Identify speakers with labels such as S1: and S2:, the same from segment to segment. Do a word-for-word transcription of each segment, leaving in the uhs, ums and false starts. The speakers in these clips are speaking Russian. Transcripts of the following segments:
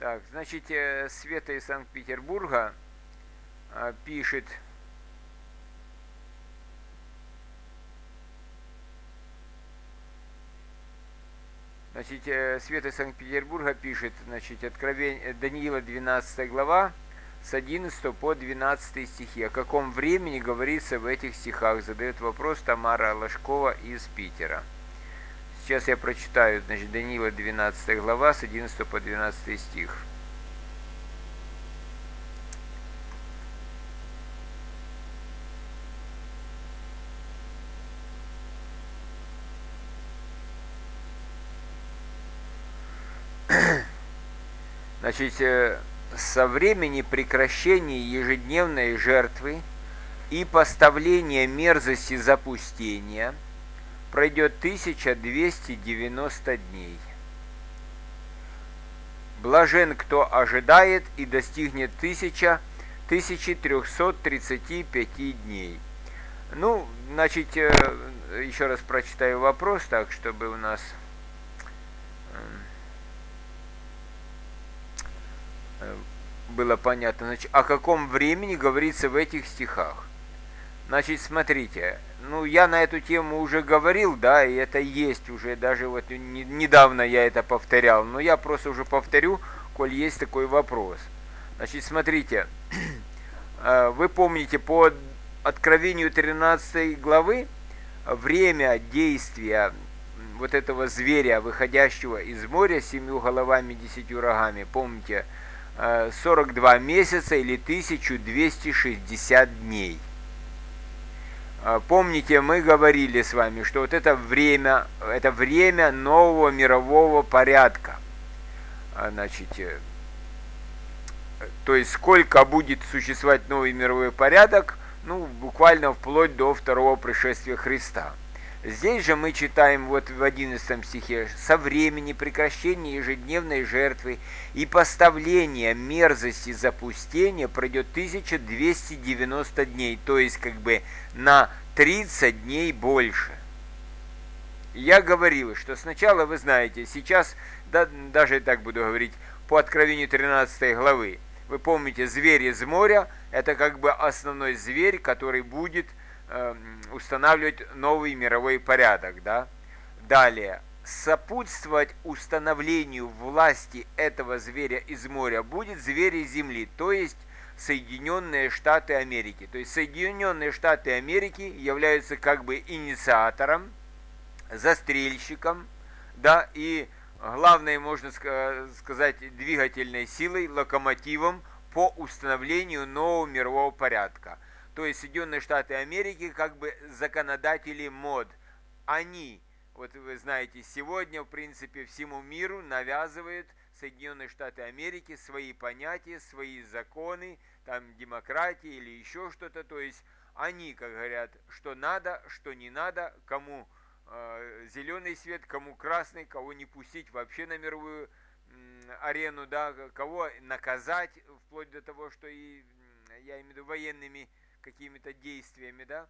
S1: Так, значит, э, Света из Санкт-Петербурга э, пишет, значит, э, Света из Санкт-Петербурга пишет, значит, Откровение, Даниила двенадцатая глава, с одиннадцатого по двенадцатый стихи. О каком времени говорится в этих стихах? Задает вопрос Тамара Ложкова из Питера. Сейчас я прочитаю, значит, Даниила двенадцатая глава, с одиннадцатого по двенадцатый стих. Значит, со времени прекращения ежедневной жертвы и поставления мерзости запустения пройдет тысяча двести девяносто дней. Блажен, кто ожидает, и достигнет тысяча трехсот тридцати пяти дней. Ну, значит, еще раз прочитаю вопрос, так, чтобы у нас было понятно. Значит, о каком времени говорится в этих стихах? Значит, смотрите, ну, я на эту тему уже говорил, да, и это есть уже, даже вот не, недавно я это повторял, но я просто уже повторю, коль есть такой вопрос. Значит, смотрите, вы помните, по Откровению тринадцатой главы, время действия вот этого зверя, выходящего из моря с семью головами, десятью рогами, помните, сорок два месяца или тысяча двести шестьдесят дней. Помните, мы говорили с вами, что вот это время, это время нового мирового порядка. Значит, то есть сколько будет существовать новый мировой порядок, ну, буквально вплоть до второго пришествия Христа. Здесь же мы читаем вот в одиннадцатом стихе: «Со времени прекращения ежедневной жертвы и поставления мерзости запустения пройдет тысяча двести девяносто дней», то есть как бы на тридцать дней больше. Я говорил, что сначала, вы знаете, сейчас, да, даже так буду говорить, по Откровению тринадцатой главы, вы помните, зверь из моря, это как бы основной зверь, который будет устанавливать новый мировой порядок, да. Далее, сопутствовать установлению власти этого зверя из моря будет зверь из земли, то есть Соединенные Штаты Америки. То есть Соединенные Штаты Америки являются как бы инициатором, застрельщиком, да, и главной, можно сказать, двигательной силой, локомотивом по установлению нового мирового порядка. То есть Соединенные Штаты Америки как бы законодатели мод. Они, вот вы знаете, сегодня, в принципе, всему миру навязывают Соединенные Штаты Америки свои понятия, свои законы, там, демократии или еще что-то. То есть они, как говорят, что надо, что не надо, кому э, зеленый свет, кому красный, кого не пустить вообще на мировую э, арену, да, кого наказать, вплоть до того, что и, я имею в виду, военными какими-то действиями, да.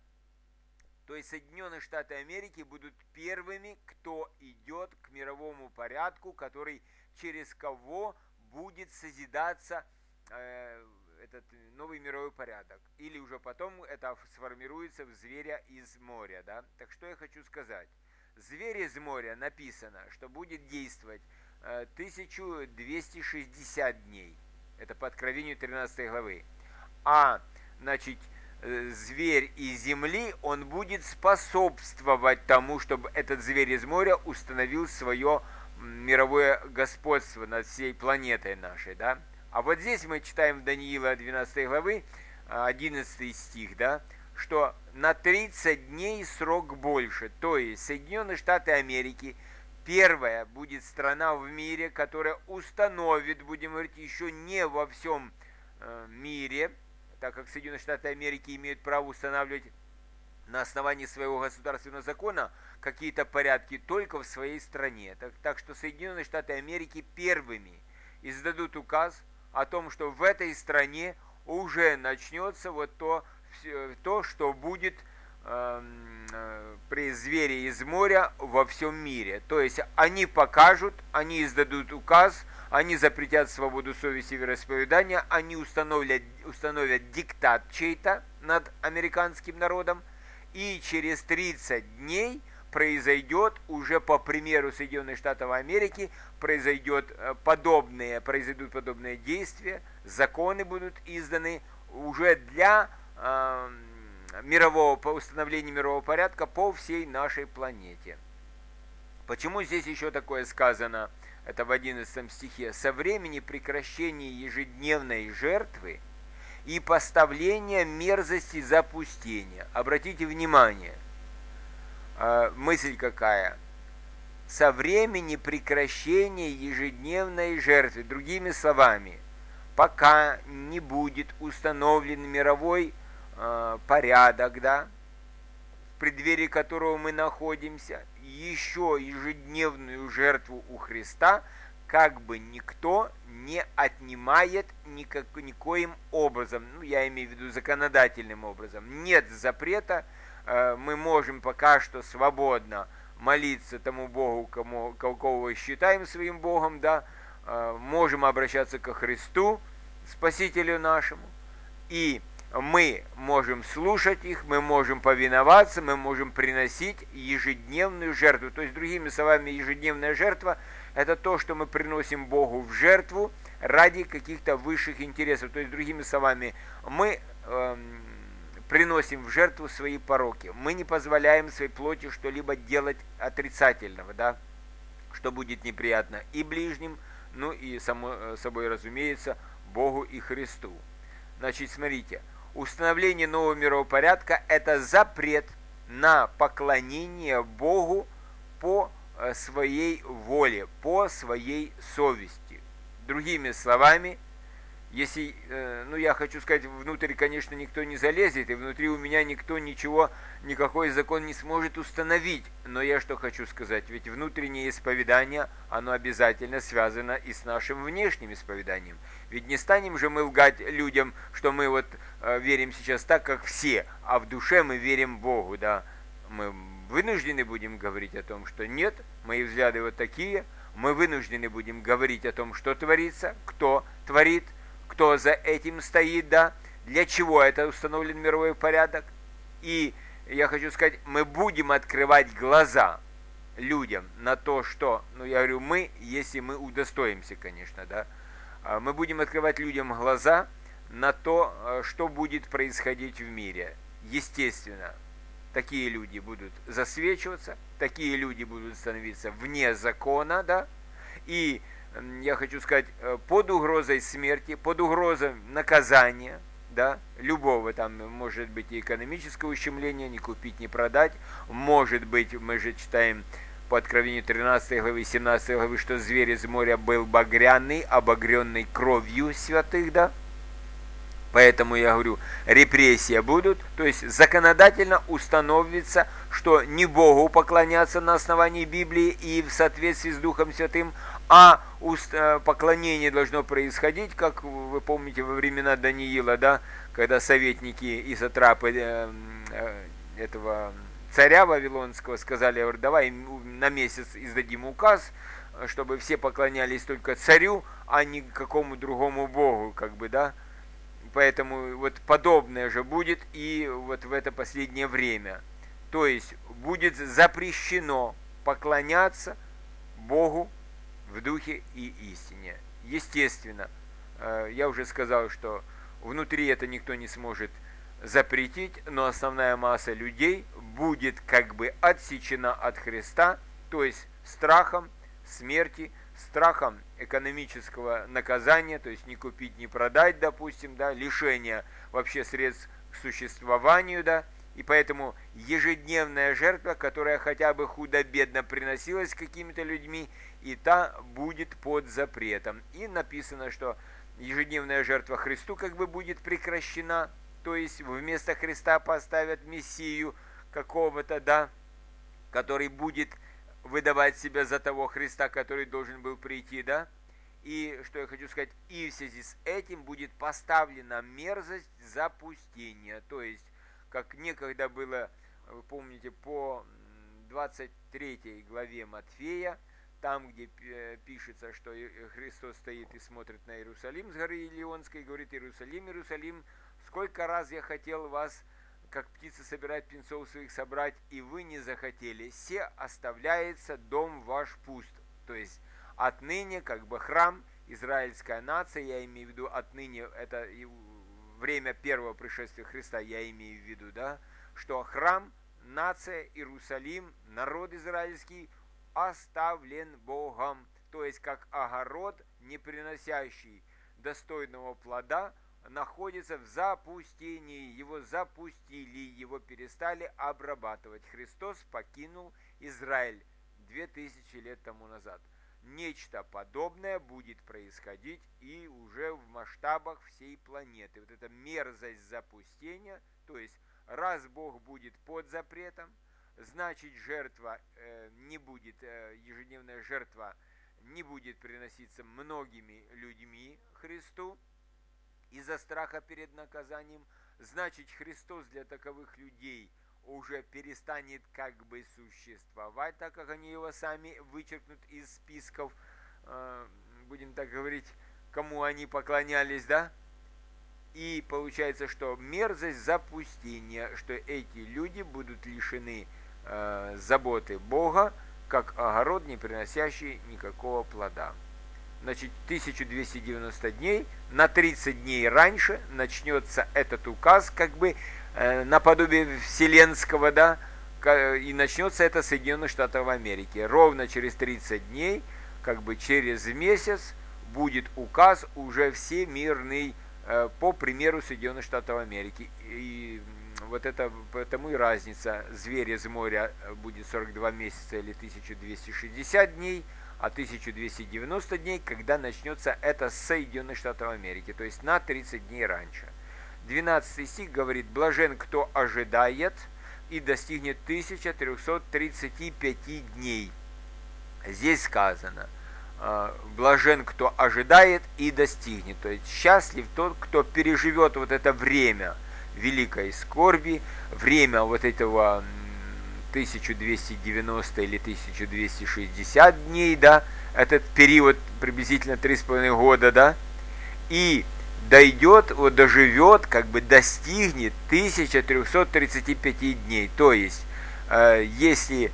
S1: То есть Соединенные Штаты Америки будут первыми, кто идет к мировому порядку, который через кого будет созидаться э, этот новый мировой порядок. Или уже потом это сформируется в зверя из моря, да. Так что я хочу сказать. Зверь из моря написано, что будет действовать э, тысяча двести шестьдесят дней. Это по Откровению тринадцатой главы. А, значит, зверь из земли, он будет способствовать тому, чтобы этот зверь из моря установил свое мировое господство над всей планетой нашей, да. А вот здесь мы читаем в Даниила двенадцатой главы, одиннадцатый стих, да, что на тридцать дней срок больше, то есть Соединенные Штаты Америки первая будет страна в мире, которая установит, будем говорить, еще не во всем э, мире, так как Соединенные Штаты Америки имеют право устанавливать на основании своего государственного закона какие-то порядки только в своей стране. Так, так что Соединенные Штаты Америки первыми издадут указ о том, что в этой стране уже начнется вот то, то что будет э, э, при звере из моря во всем мире. То есть они покажут, они издадут указ они запретят свободу совести и вероисповедания, они установят, установят диктат чей-то над американским народом, и через тридцать дней произойдет, уже по примеру Соединенных Штатов Америки, произойдет подобные, произойдут подобные действия, законы будут изданы уже для э, мирового, по установлению мирового порядка по всей нашей планете. Почему здесь еще такое сказано, это в одиннадцатом стихе, со времени прекращения ежедневной жертвы и поставления мерзости запустения. Обратите внимание, мысль какая? Со времени прекращения ежедневной жертвы, другими словами, пока не будет установлен мировой э, порядок, да, в преддверии которого мы находимся, еще ежедневную жертву у Христа как бы никто не отнимает никак, никоим образом, ну, я имею в виду законодательным образом. Нет запрета, э, мы можем пока что свободно молиться тому Богу, кому, кого считаем своим Богом, да, э, можем обращаться ко Христу, Спасителю нашему, и мы можем слушать их, мы можем повиноваться, мы можем приносить ежедневную жертву. То есть, другими словами, ежедневная жертва – это то, что мы приносим Богу в жертву ради каких-то высших интересов. То есть, другими словами, мы э, приносим в жертву свои пороки. Мы не позволяем своей плоти что-либо делать отрицательного, да, что будет неприятно и ближним, ну и, само собой разумеется, Богу и Христу. Значит, смотрите, установление нового мирового порядка – это запрет на поклонение Богу по своей воле, по своей совести. Другими словами, если, ну я хочу сказать, внутрь, конечно, никто не залезет, и внутри у меня никто ничего, никакой закон не сможет установить. Но я что хочу сказать, ведь внутреннее исповедание, оно обязательно связано и с нашим внешним исповеданием. Ведь не станем же мы лгать людям, что мы вот э, верим сейчас так, как все, а в душе мы верим Богу, да. Мы вынуждены будем говорить о том, что нет, мои взгляды вот такие, мы вынуждены будем говорить о том, что творится, кто творит, кто за этим стоит, да, для чего это установлен мировой порядок. И я хочу сказать, мы будем открывать глаза людям на то, что, ну я говорю мы, если мы удостоимся, конечно, да, мы будем открывать людям глаза на то, что будет происходить в мире. Естественно, такие люди будут засвечиваться, такие люди будут становиться вне закона, да, и я хочу сказать, под угрозой смерти, под угрозой наказания, да, любого, там может быть и экономическое ущемление, не купить, не продать, может быть, мы же читаем по Откровению тринадцатой главы, семнадцатой главы, что зверь из моря был багряный, обогренный кровью святых, да. Поэтому я говорю, репрессии будут, то есть законодательно установится, что не Богу поклоняться на основании Библии и в соответствии с Духом Святым, а поклонение должно происходить, как вы помните, во времена Даниила, да, когда советники и сатрапы этого царя Вавилонского сказали, говорю, давай на месяц издадим указ, чтобы все поклонялись только царю, а не какому другому богу, как бы, да. Поэтому вот подобное же будет и вот в это последнее время. То есть будет запрещено поклоняться Богу в духе и истине. Естественно, я уже сказал, что внутри это никто не сможет запретить, но основная масса людей будет как бы отсечена от Христа, то есть страхом смерти, страхом экономического наказания, то есть не купить, не продать, допустим, да, лишения вообще средств к существованию, да, и поэтому ежедневная жертва, которая хотя бы худо-бедно приносилась какими-то людьми, и та будет под запретом. И написано, что ежедневная жертва Христу как бы будет прекращена, то есть вместо Христа поставят Мессию какого-то, да, который будет выдавать себя за того Христа, который должен был прийти, да. И что я хочу сказать, и в связи с этим будет поставлена мерзость запустения, то есть как некогда было, вы помните, по двадцать третьей главе Матфея, там, где пишется, что Христос стоит и смотрит на Иерусалим с горы Илионской, и говорит: Иерусалим, Иерусалим, сколько раз я хотел вас, как птицы собирать птенцов своих, собрать, и вы не захотели. Се оставляется дом ваш пуст. То есть отныне как бы храм, израильская нация, я имею в виду отныне, это время первого пришествия Христа, я имею в виду, да, что храм, нация, Иерусалим, народ израильский оставлен Богом. То есть как огород, не приносящий достойного плода, находится в запустении. Его запустили, его перестали обрабатывать. Христос покинул Израиль две тысячи лет тому назад. Нечто подобное будет происходить и уже в масштабах всей планеты. Вот эта мерзость запустения, то есть раз Бог будет под запретом, значит жертва э, не будет, э, ежедневная жертва не будет приноситься многими людьми Христу из-за страха перед наказанием, значит Христос для таковых людей уже перестанет как бы существовать, так как они его сами вычеркнут из списков, э, будем так говорить, кому они поклонялись, да? И получается, что мерзость запустения, что эти люди будут лишены э, заботы Бога, как огород, не приносящий никакого плода. Значит, тысяча двести девяносто дней, на тридцать дней раньше начнется этот указ, как бы э, наподобие вселенского, да, и начнется это Соединенных Штатов Америки. Ровно через тридцать дней, как бы через месяц, будет указ уже всемирный, э, по примеру Соединенных Штатов Америки. И вот это, поэтому и разница. Зверь из моря будет сорок два месяца или тысяча двести шестьдесят дней, а тысяча двести девяносто дней, когда начнется это с Соединенных Штатов Америки, то есть на тридцать дней раньше. двенадцатый стих говорит: «Блажен, кто ожидает и достигнет тысячи трёхсот тридцати пяти дней». Здесь сказано: блажен, кто ожидает и достигнет. То есть счастлив тот, кто переживет вот это время великой скорби, время вот этого тысяча двести девяносто или тысяча двести шестьдесят дней, да, этот период приблизительно три с половиной года, да, и дойдет, вот доживет, как бы достигнет тысячи трёхсот тридцати пяти дней. То есть, э, если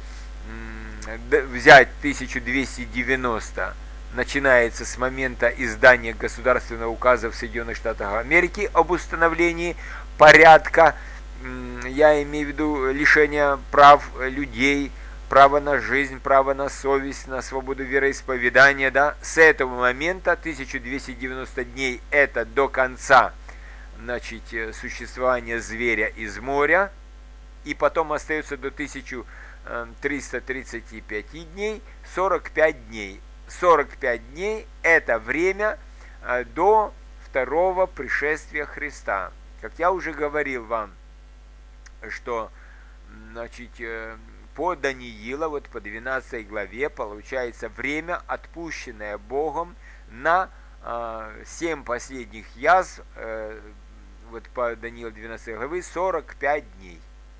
S1: э, взять тысяча двести девяносто, начинается с момента издания государственного указа в Соединенных Штатах Америки об установлении порядка, я имею в виду лишение прав людей, право на жизнь, право на совесть, на свободу вероисповедания, да, с этого момента тысяча двести девяносто дней это до конца, значит, существования зверя из моря, и потом остается до тысячи трёхсот тридцати пяти дней сорок пять дней. сорок пять дней это время до второго пришествия Христа. Как я уже говорил вам, что, значит, по Даниила, вот по двенадцатой главе, получается время, отпущенное Богом на э, семь последних язв, э, вот по Даниилу двенадцатой главы, сорок пять дней.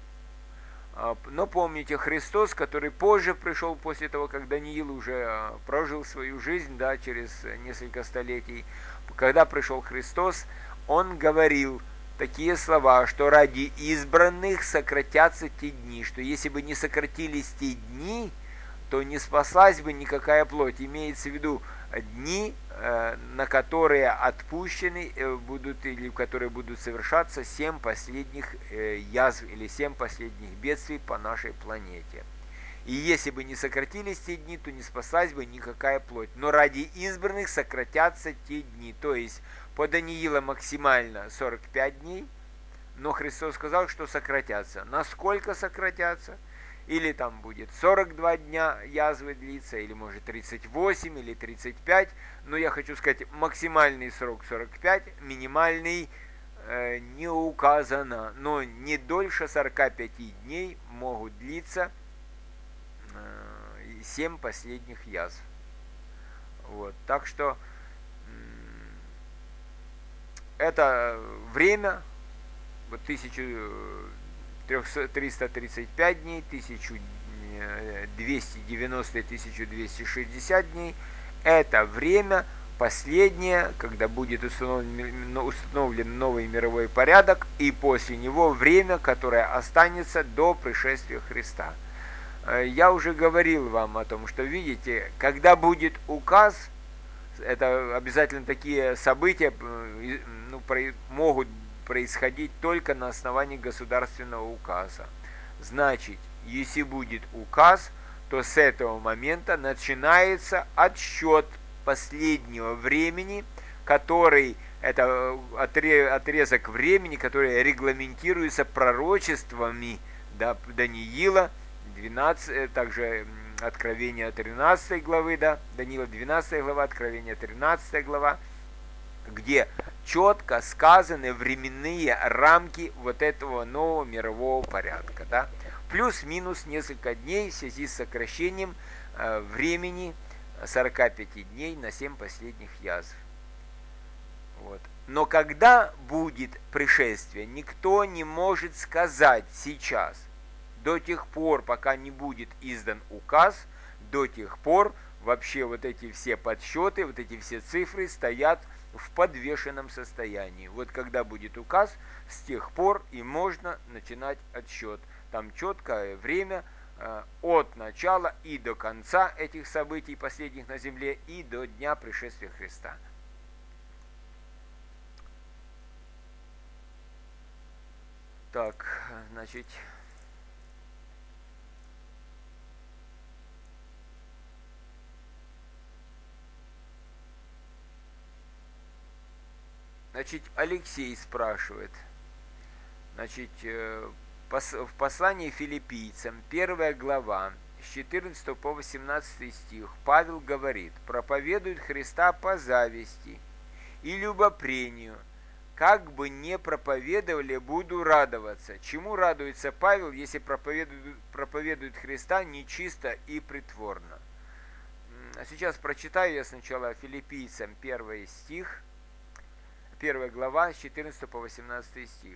S1: Но помните, Христос, который позже пришел после того, как Даниил уже прожил свою жизнь, да, через несколько столетий, когда пришел Христос, он говорил такие слова, что ради избранных сократятся те дни, что если бы не сократились те дни, то не спаслась бы никакая плоть. Имеется в виду дни, на которые отпущены будут, или которые будут совершаться семь последних язв или семь последних бедствий по нашей планете. И если бы не сократились те дни, то не спаслась бы никакая плоть. Но ради избранных сократятся те дни. То есть по Даниила максимально сорок пять дней, но Христос сказал, что сократятся. Насколько сократятся? Или там будет сорок два дня язвы длиться, или может тридцать восемь, или тридцать пять. Но я хочу сказать, максимальный срок сорок пять, минимальный э, не указано. Но не дольше сорока пяти дней могут длиться э, семь последних язв. Вот, так что это время, вот тысяча триста тридцать пять дней, тысяча двести девяносто и тысяча двести шестьдесят дней, это время последнее, когда будет установлен, установлен новый мировой порядок, и после него время, которое останется до пришествия Христа. Я уже говорил вам о том, что, видите, когда будет указ, это обязательно такие события ну, могут происходить только на основании государственного указа. Значит, если будет указ, то с этого момента начинается отсчет последнего времени, который, это отрезок времени, который регламентируется пророчествами Даниила, двенадцать, также Откровение тринадцатой главы, да, Даниила двенадцатая глава, Откровение тринадцатая глава, где четко сказаны временные рамки вот этого нового мирового порядка, да, плюс-минус несколько дней в связи с сокращением э, времени сорока пяти дней на семь последних язв. Вот. Но когда будет пришествие, никто не может сказать сейчас. До тех пор, пока не будет издан указ, до тех пор вообще вот эти все подсчеты, вот эти все цифры стоят в подвешенном состоянии. Вот когда будет указ, с тех пор и можно начинать отсчет. Там четкое время э, от начала и до конца этих событий, последних на земле, и до дня пришествия Христа. Так, значит... Значит, Алексей спрашивает, значит, в послании филиппийцам, первая глава, с четырнадцатого по восемнадцатый стих, Павел говорит: проповедует Христа по зависти и любопрению, как бы не проповедовали, буду радоваться. Чему радуется Павел, если проповедует, проповедует Христа нечисто и притворно? А сейчас прочитаю я сначала филиппийцам первый стих, первая глава, с четырнадцатого по восемнадцатый стих.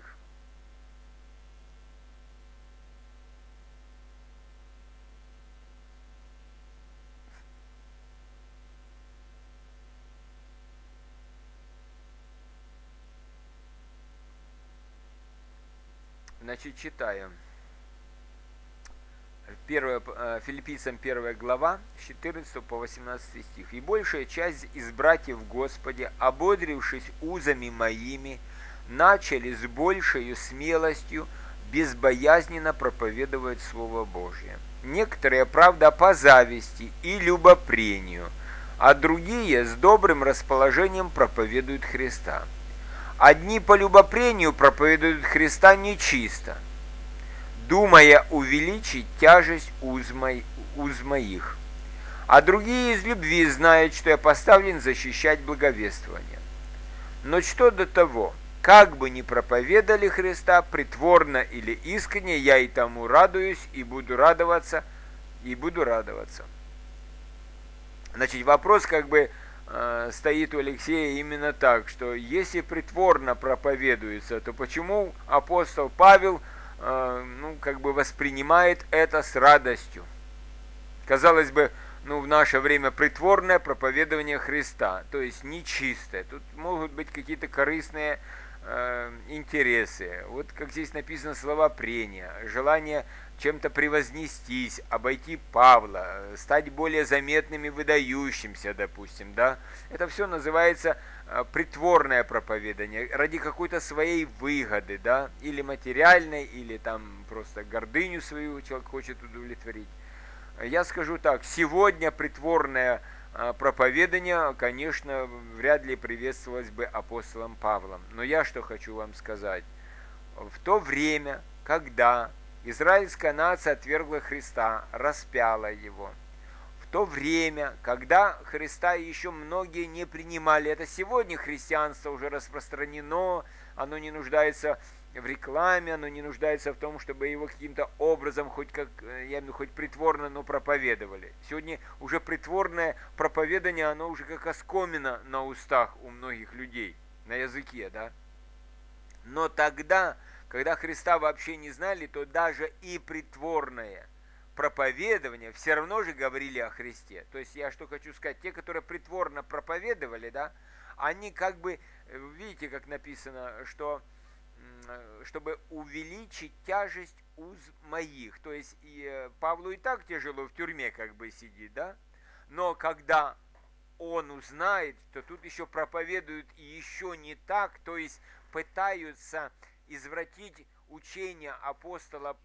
S1: Значит, читаем. Первая, Филиппийцам первая глава, с четырнадцатого по восемнадцатый стих. «И большая часть из братьев в Господе, ободрившись узами моими, начали с большей смелостью безбоязненно проповедовать Слово Божие. Некоторые, правда, по зависти и любопрению, а другие с добрым расположением проповедуют Христа. Одни по любопрению проповедуют Христа нечисто, думая увеличить тяжесть уз, мо... уз моих. А другие из любви знают, что я поставлен защищать благовествование. Но что до того, как бы ни проповедали Христа, притворно или искренне, я и тому радуюсь, и буду радоваться, и буду радоваться». Значит, вопрос как бы э, стоит у Алексея именно так, что если притворно проповедуется, то почему апостол Павел ну, как бы воспринимает это с радостью? Казалось бы, ну, в наше время притворное проповедование Христа, то есть нечистое. Тут могут быть какие-то корыстные э, интересы. Вот как здесь написано, слова прения, желание чем-то превознестись, обойти Павла, стать более заметным и выдающимся, допустим, да. Это все называется э, притворное проповедание ради какой-то своей выгоды, да, или материальной, или там просто гордыню свою человек хочет удовлетворить. Я скажу так, сегодня притворное э, проповедание, конечно, вряд ли приветствовалось бы апостолом Павлом. Но я что хочу вам сказать. В то время, когда израильская нация отвергла Христа, распяла его. В то время, когда Христа еще многие не принимали, это сегодня христианство уже распространено, оно не нуждается в рекламе, оно не нуждается в том, чтобы его каким-то образом, хоть как, я имею в виду, хоть притворно, но проповедовали. Сегодня уже притворное проповедание, оно уже как оскомина на устах у многих людей, на языке, да. Но тогда, когда Христа вообще не знали, то даже и притворное проповедования все равно же говорили о Христе. То есть я что хочу сказать, те, которые притворно проповедовали, да, они как бы, видите, как написано, что чтобы увеличить тяжесть уз моих. То есть и Павлу и так тяжело в тюрьме как бы сидит, да, но когда он узнает, что тут еще проповедуют и еще не так, то есть пытаются извратить учение апостола,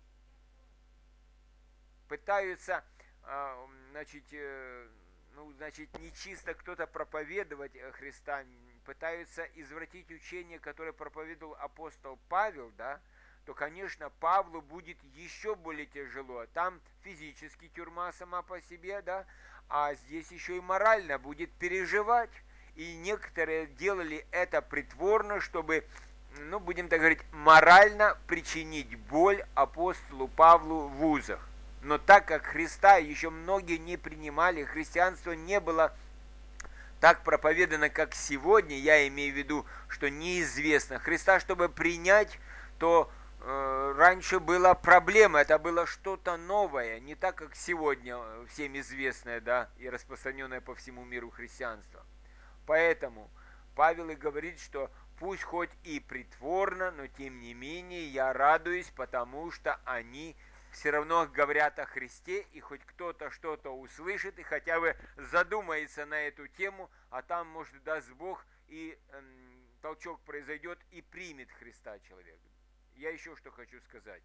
S1: пытаются, значит, ну, значит, нечисто кто-то проповедовать Христа, пытаются извратить учение, которое проповедовал апостол Павел, да, то, конечно, Павлу будет еще более тяжело. Там физически тюрьма сама по себе, да, а здесь еще и морально будет переживать. И некоторые делали это притворно, чтобы, ну, будем так говорить, морально причинить боль апостолу Павлу в узах. Но так как Христа еще многие не принимали, христианство не было так проповедано, как сегодня, я имею в виду, что неизвестно. Христа, чтобы принять, то э, раньше была проблема, это было что-то новое, не так, как сегодня всем известное, да, и распространенное по всему миру христианство. Поэтому Павел и говорит, что пусть хоть и притворно, но тем не менее я радуюсь, потому что они все равно говорят о Христе, и хоть кто-то что-то услышит, и хотя бы задумается на эту тему, а там, может, даст Бог, и э, толчок произойдет, и примет Христа человек. Я еще что хочу сказать.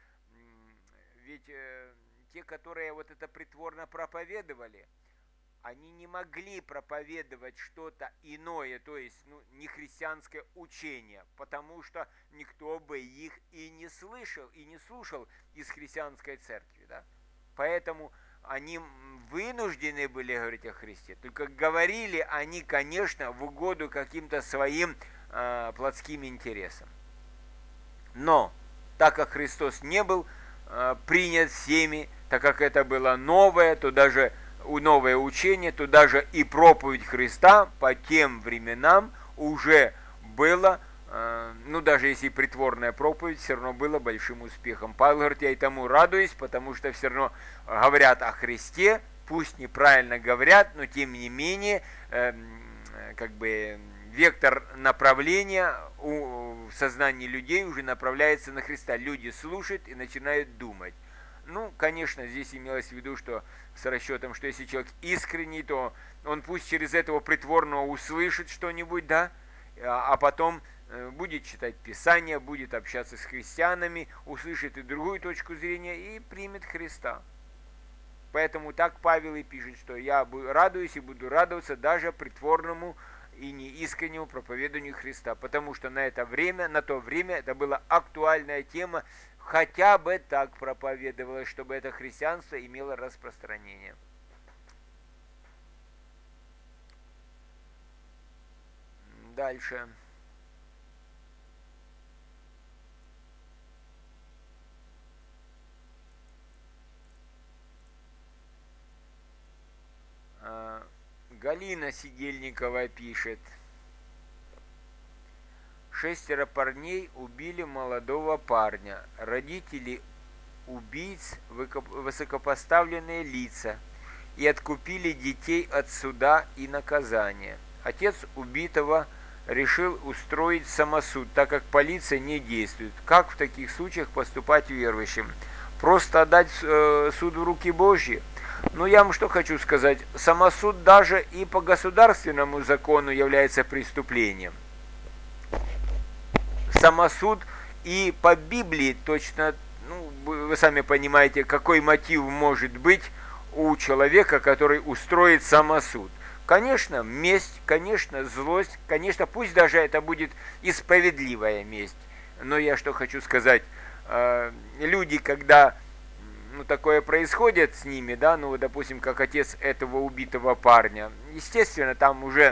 S1: Ведь э, те, которые вот это притворно проповедовали, они не могли проповедовать что-то иное, то есть ну, не христианское учение, потому что никто бы их и не слышал, и не слушал из христианской церкви. Да? Поэтому они вынуждены были говорить о Христе. Только говорили они, конечно, в угоду каким-то своим э, плотским интересам. Но, так как Христос не был э, принят всеми, так как это было новое, то даже новое учение, то даже и проповедь Христа по тем временам уже было, э, ну даже если притворная проповедь, все равно было большим успехом. Павел говорит, я и тому радуюсь, потому что все равно говорят о Христе, пусть неправильно говорят, но тем не менее, э, как бы вектор направления у, в сознании людей уже направляется на Христа. Люди слушают и начинают думать. Ну, конечно, здесь имелось в виду, что с расчетом, что если человек искренний, то он пусть через этого притворного услышит что-нибудь, да, а потом будет читать Писание, будет общаться с христианами, услышит и другую точку зрения и примет Христа. Поэтому так Павел и пишет, что я радуюсь и буду радоваться даже притворному и неискреннему проповеданию Христа, потому что на это время, на то время это была актуальная тема, хотя бы так проповедовалось, чтобы это христианство имело распространение. Дальше. Галина Сидельникова пишет. Шестеро парней убили молодого парня. Родители убийц – высокопоставленные лица и откупили детей от суда и наказания. Отец убитого решил устроить самосуд, так как полиция не действует. Как в таких случаях поступать верующим? Просто отдать э, суд в руки Божьи? Ну, я вам что хочу сказать. Самосуд даже и по государственному закону является преступлением. Самосуд и по Библии точно, ну, вы сами понимаете, какой мотив может быть у человека, который устроит самосуд. Конечно, месть, конечно, злость, конечно, пусть даже это будет и справедливая месть. Но я что хочу сказать, люди, когда ну, такое происходит с ними, да, ну, допустим, как отец этого убитого парня, естественно, там уже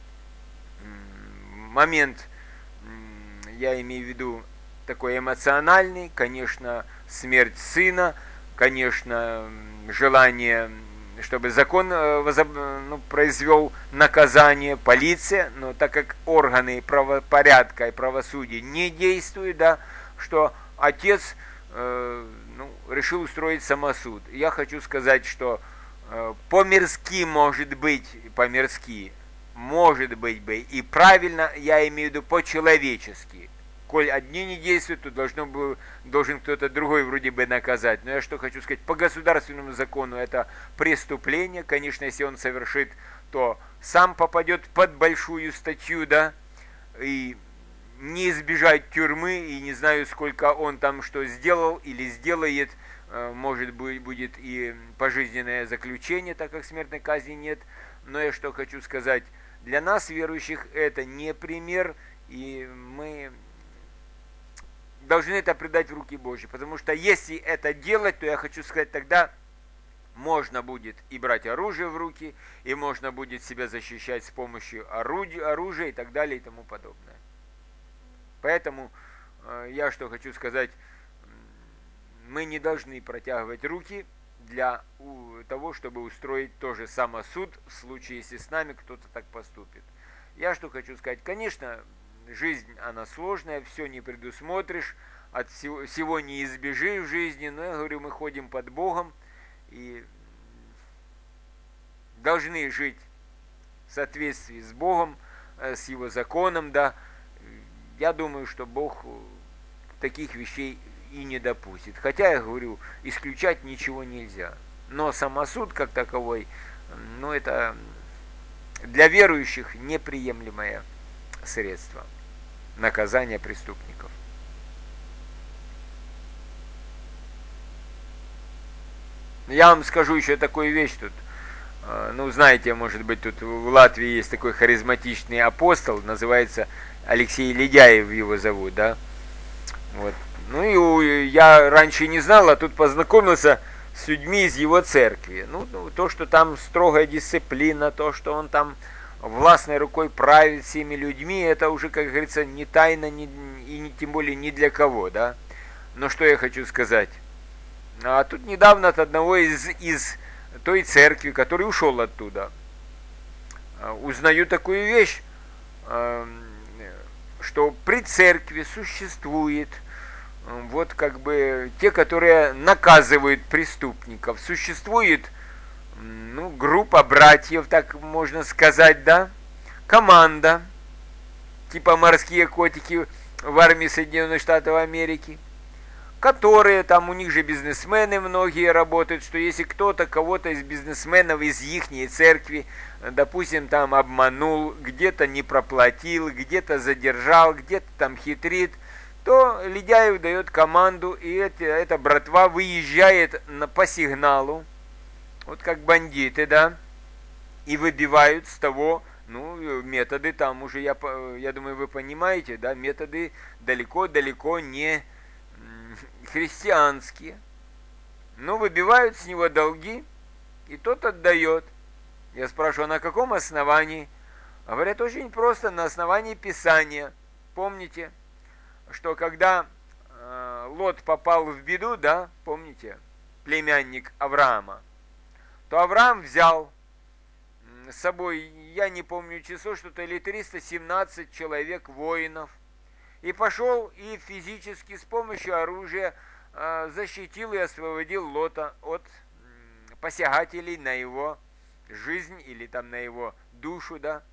S1: момент, я имею в виду такой эмоциональный, конечно, смерть сына, конечно, желание, чтобы закон ну, произвел наказание, полиция, но так как органы правопорядка и правосудия не действуют, да, что отец э, ну, решил устроить самосуд. Я хочу сказать, что э, по-мирски может быть, по-мирски, может быть бы, и правильно, я имею в виду по-человечески. Коль одни не действуют, то должно было, должен кто-то другой вроде бы наказать. Но я что хочу сказать, по государственному закону это преступление. Конечно, если он совершит, то сам попадет под большую статью, да, и не избежать тюрьмы, и не знаю, сколько он там что сделал или сделает, может быть, будет и пожизненное заключение, так как смертной казни нет. Но я что хочу сказать, для нас, верующих, это не пример, и мы должны это предать в руки Божьи, потому что если это делать, то я хочу сказать, тогда можно будет и брать оружие в руки, и можно будет себя защищать с помощью орудия, оружия и так далее и тому подобное. Поэтому э, я что хочу сказать, мы не должны протягивать руки для у, того, чтобы устроить тоже самосуд в случае, если с нами кто-то так поступит. Я что хочу сказать, конечно, жизнь, она сложная, все не предусмотришь, от всего, всего не избежишь в жизни, но я говорю, мы ходим под Богом и должны жить в соответствии с Богом, с Его законом, да. Я думаю, что Бог таких вещей и не допустит. Хотя, я говорю, исключать ничего нельзя. Но самосуд как таковой, ну, это для верующих неприемлемое средство наказания преступников. Я вам скажу еще такую вещь тут. Ну, знаете, может быть, тут в Латвии есть такой харизматичный апостол, называется Алексей Ледяев, его зовут, да? Вот. Ну, и я раньше не знал, а тут познакомился с людьми из его церкви. Ну, то, что там строгая дисциплина, то, что он там властной рукой правит всеми людьми, это уже, как говорится, не тайна, не, и не, тем более ни для кого, да. Но что я хочу сказать. А тут недавно от одного из, из той церкви, который ушел оттуда, узнаю такую вещь, что при церкви существует вот как бы те, которые наказывают преступников. Существует, ну, группа братьев, так можно сказать, да, команда, типа морские котики в армии Соединенных Штатов Америки, которые, там у них же бизнесмены многие работают, что если кто-то кого-то из бизнесменов из ихней церкви, допустим, там обманул, где-то не проплатил, где-то задержал, где-то там хитрит, то Ледяев дает команду, и эти, эта братва выезжает на, по сигналу, вот как бандиты, да, и выбивают с того, ну, методы там уже, я, я думаю, вы понимаете, да, методы далеко-далеко не христианские. Ну, выбивают с него долги, и тот отдает. Я спрашиваю, на каком основании? Говорят, очень просто, на основании Писания. Помните, что когда э, Лот попал в беду, да, помните, племянник Авраама, то Авраам взял с собой, я не помню число, что-то или триста семнадцать человек воинов, и пошел и физически с помощью оружия э, защитил и освободил Лота от э, посягателей на его жизнь или там на его душу, да.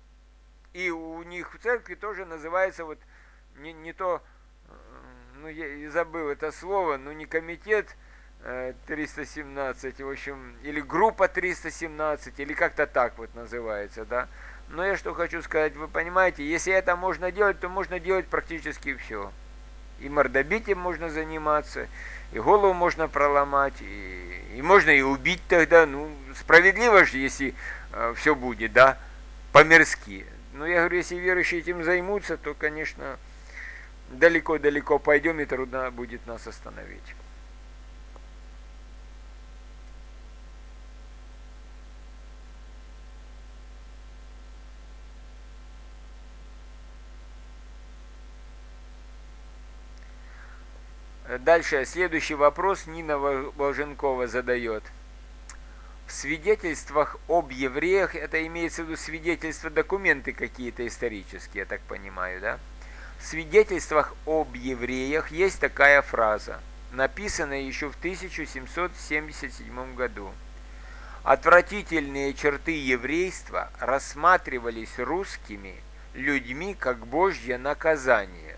S1: И у них в церкви тоже называется вот не, не то, ну я забыл это слово, ну не комитет э, триста семнадцать, в общем, или группа триста семнадцать, или как-то так вот называется, да. Но я что хочу сказать, вы понимаете, если это можно делать, то можно делать практически все. И мордобитием можно заниматься, и голову можно проломать, и, и можно и убить тогда, ну, справедливо же, если э, все будет, да, по-мирски. Но я говорю, если верующие этим займутся, то, конечно, далеко-далеко пойдем, и трудно будет нас остановить. Дальше, следующий вопрос Нина Волженкова задает. В свидетельствах об евреях, это имеется в виду свидетельства, документы какие-то исторические, я так понимаю, да? В свидетельствах об евреях есть такая фраза. написанное еще в тысяча семьсот семьдесят седьмом году. Отвратительные черты еврейства рассматривались русскими людьми как Божье наказание.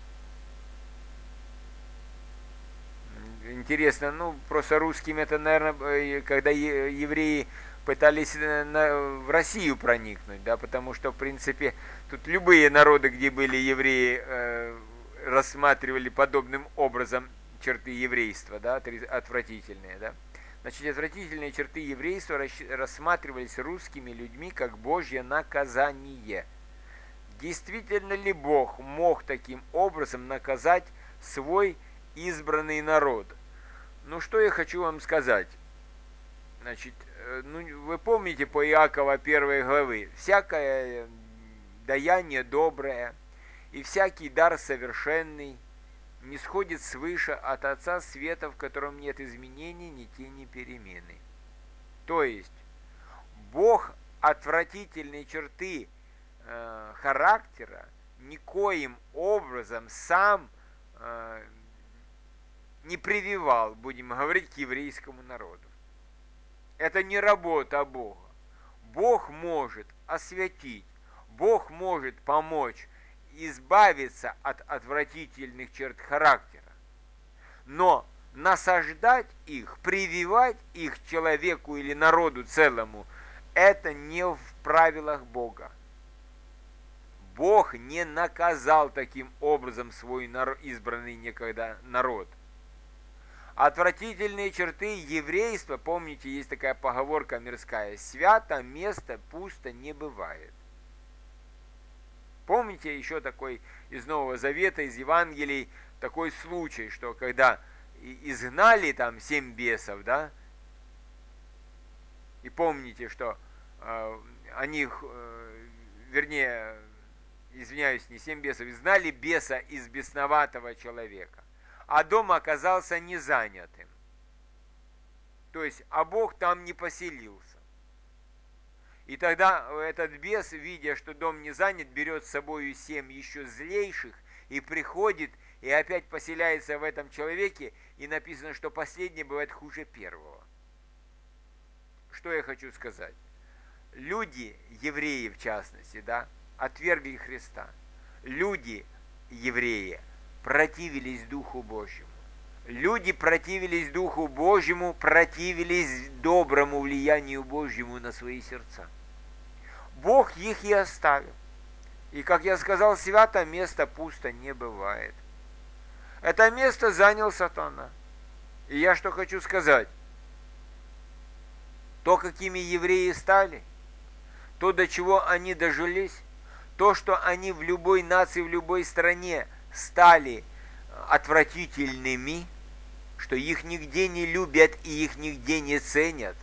S1: Интересно, ну, просто русским это, наверное, когда евреи пытались в Россию проникнуть, да, потому что, в принципе, тут любые народы, где были евреи, рассматривали подобным образом черты еврейства, да, отвратительные, да. Значит, отвратительные черты еврейства рассматривались русскими людьми как Божье наказание. Действительно ли Бог мог таким образом наказать свой избранный народ? Ну, что я хочу вам сказать. Значит, ну, вы помните по Иакова первой главы: «Всякое даяние доброе и всякий дар совершенный не сходит свыше от Отца света, в котором нет изменений, ни тени перемены». То есть, Бог отвратительные черты э, характера никоим образом сам э, не прививал, будем говорить, к еврейскому народу. Это не работа Бога. Бог может освятить, Бог может помочь избавиться от отвратительных черт характера. Но насаждать их, прививать их человеку или народу целому, это не в правилах Бога. Бог не наказал таким образом свой избранный некогда народ. Отвратительные черты еврейства, помните, есть такая поговорка мирская: «Свято место пусто не бывает». Помните еще такой из Нового Завета, из Евангелий, такой случай, что когда изгнали там семь бесов, да, и помните, что э, они, э, вернее, извиняюсь, не семь бесов, изгнали беса из бесноватого человека, а дом оказался не занятым. То есть, а Бог там не поселился. И тогда этот бес, видя, что дом не занят, берет с собой семь еще злейших и приходит, и опять поселяется в этом человеке, и написано, что последний бывает хуже первого. Что я хочу сказать? Люди, евреи в частности, да, отвергли Христа. Люди, евреи, противились Духу Божьему. Люди противились Духу Божьему, противились доброму влиянию Божьему на свои сердца. Бог их и оставил. И, как я сказал, свято место пусто не бывает. Это место занял сатана. И я что хочу сказать? То, какими евреи стали, то, до чего они дожились, то, что они в любой нации, в любой стране стали отвратительными, что их нигде не любят и их нигде не ценят.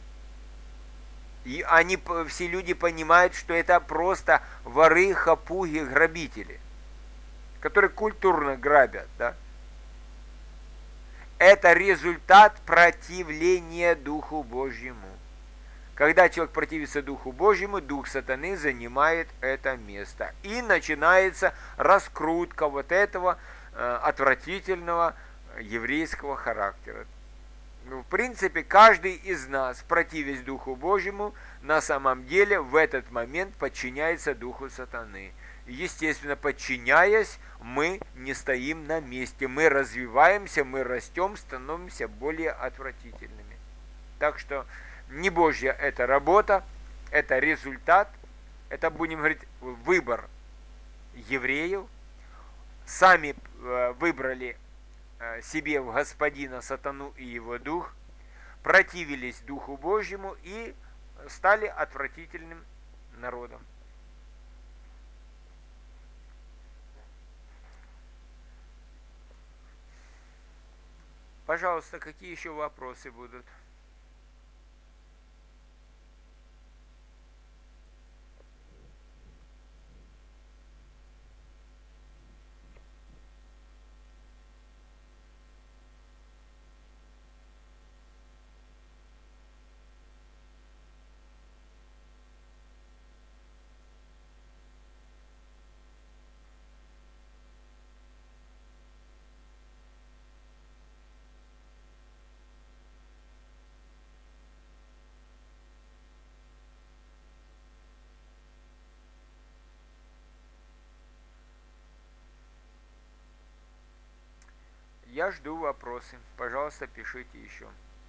S1: И они, все люди понимают, что это просто воры, хапуги, грабители, которые культурно грабят, да? Это результат противления Духу Божьему. Когда человек противится Духу Божьему, Дух сатаны занимает это место. И начинается раскрутка вот этого э, отвратительного еврейского характера. В принципе, каждый из нас, противясь Духу Божьему, на самом деле в этот момент подчиняется Духу сатаны. Естественно, подчиняясь, мы не стоим на месте. Мы развиваемся, мы растем, становимся более отвратительными. Так что не Божья это работа, это результат, это, будем говорить, выбор евреев. Сами выбрали себе в господина сатану и его дух, противились Духу Божьему и стали отвратительным народом. Пожалуйста, какие еще вопросы будут? Я жду вопросы. Пожалуйста, пишите еще.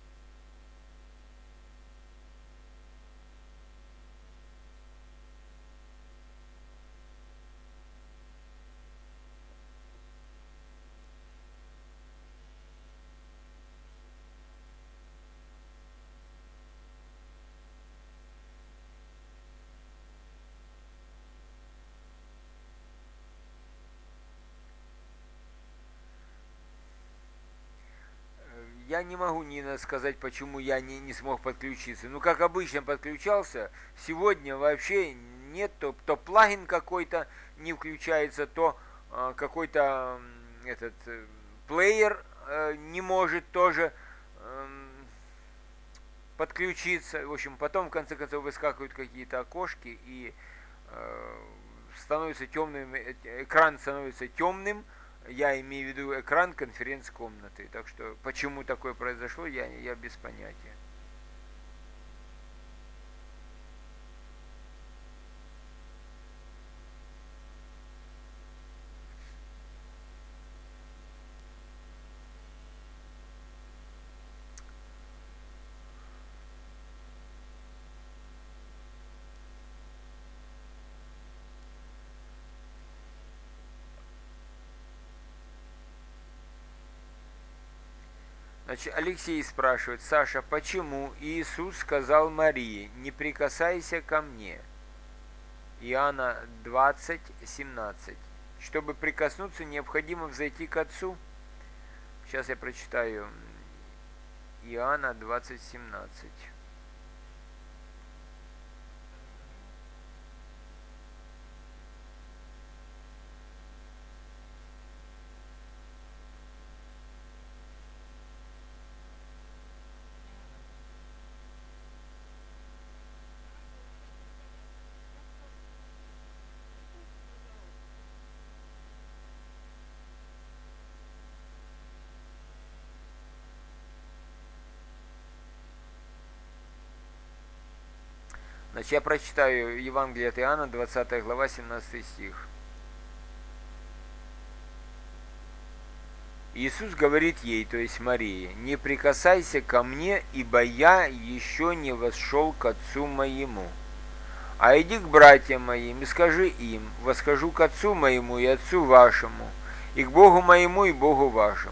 S1: Я не могу, Нина, сказать, почему я не, не смог подключиться. Ну, как обычно, подключался. Сегодня вообще нет, то, то плагин какой-то не включается, то э, какой-то э, этот э, плеер э, не может тоже э, подключиться. В общем, потом, в конце концов, выскакивают какие-то окошки и э, становится темным, экран становится темным. Я имею в виду экран конференц-комнаты. Так что, почему такое произошло, я, я без понятия. Значит, Алексей спрашивает: Саша, почему Иисус сказал Марии: не прикасайся ко мне? Иоанна двадцать семнадцать. Чтобы прикоснуться, необходимо взойти к Отцу. Сейчас я прочитаю. Иоанна двадцать семнадцать. Значит, я прочитаю Евангелие от Иоанна, двадцатая глава, семнадцатый стих. Иисус говорит ей, то есть Марии: не прикасайся ко мне, ибо я еще не восшел к Отцу моему. А иди к братьям моим и скажи им: восхожу к Отцу моему и Отцу вашему, и к Богу моему и Богу вашему.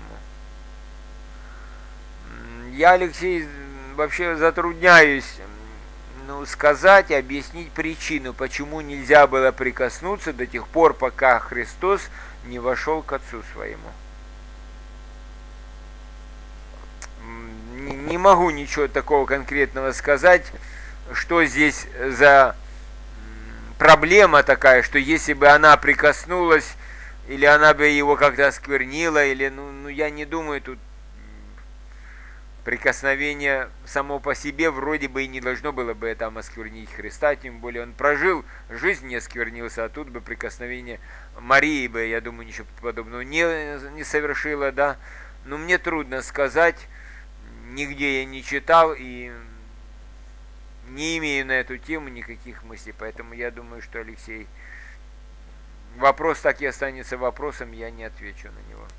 S1: Я, Алексей, вообще затрудняюсь ну, сказать, объяснить причину, почему нельзя было прикоснуться до тех пор, пока Христос не вошел к Отцу своему. Не могу ничего такого конкретного сказать, что здесь за проблема такая, что если бы она прикоснулась, или она бы его как-то осквернила, или, ну, ну я не думаю, тут прикосновение само по себе вроде бы и не должно было бы там осквернить Христа, тем более он прожил жизнь, не осквернился, а тут бы прикосновение Марии бы, я думаю, ничего подобного не, не совершила, да. Но мне трудно сказать, нигде я не читал и не имею на эту тему никаких мыслей, поэтому я думаю, что, Алексей, вопрос так и останется вопросом, я не отвечу на него.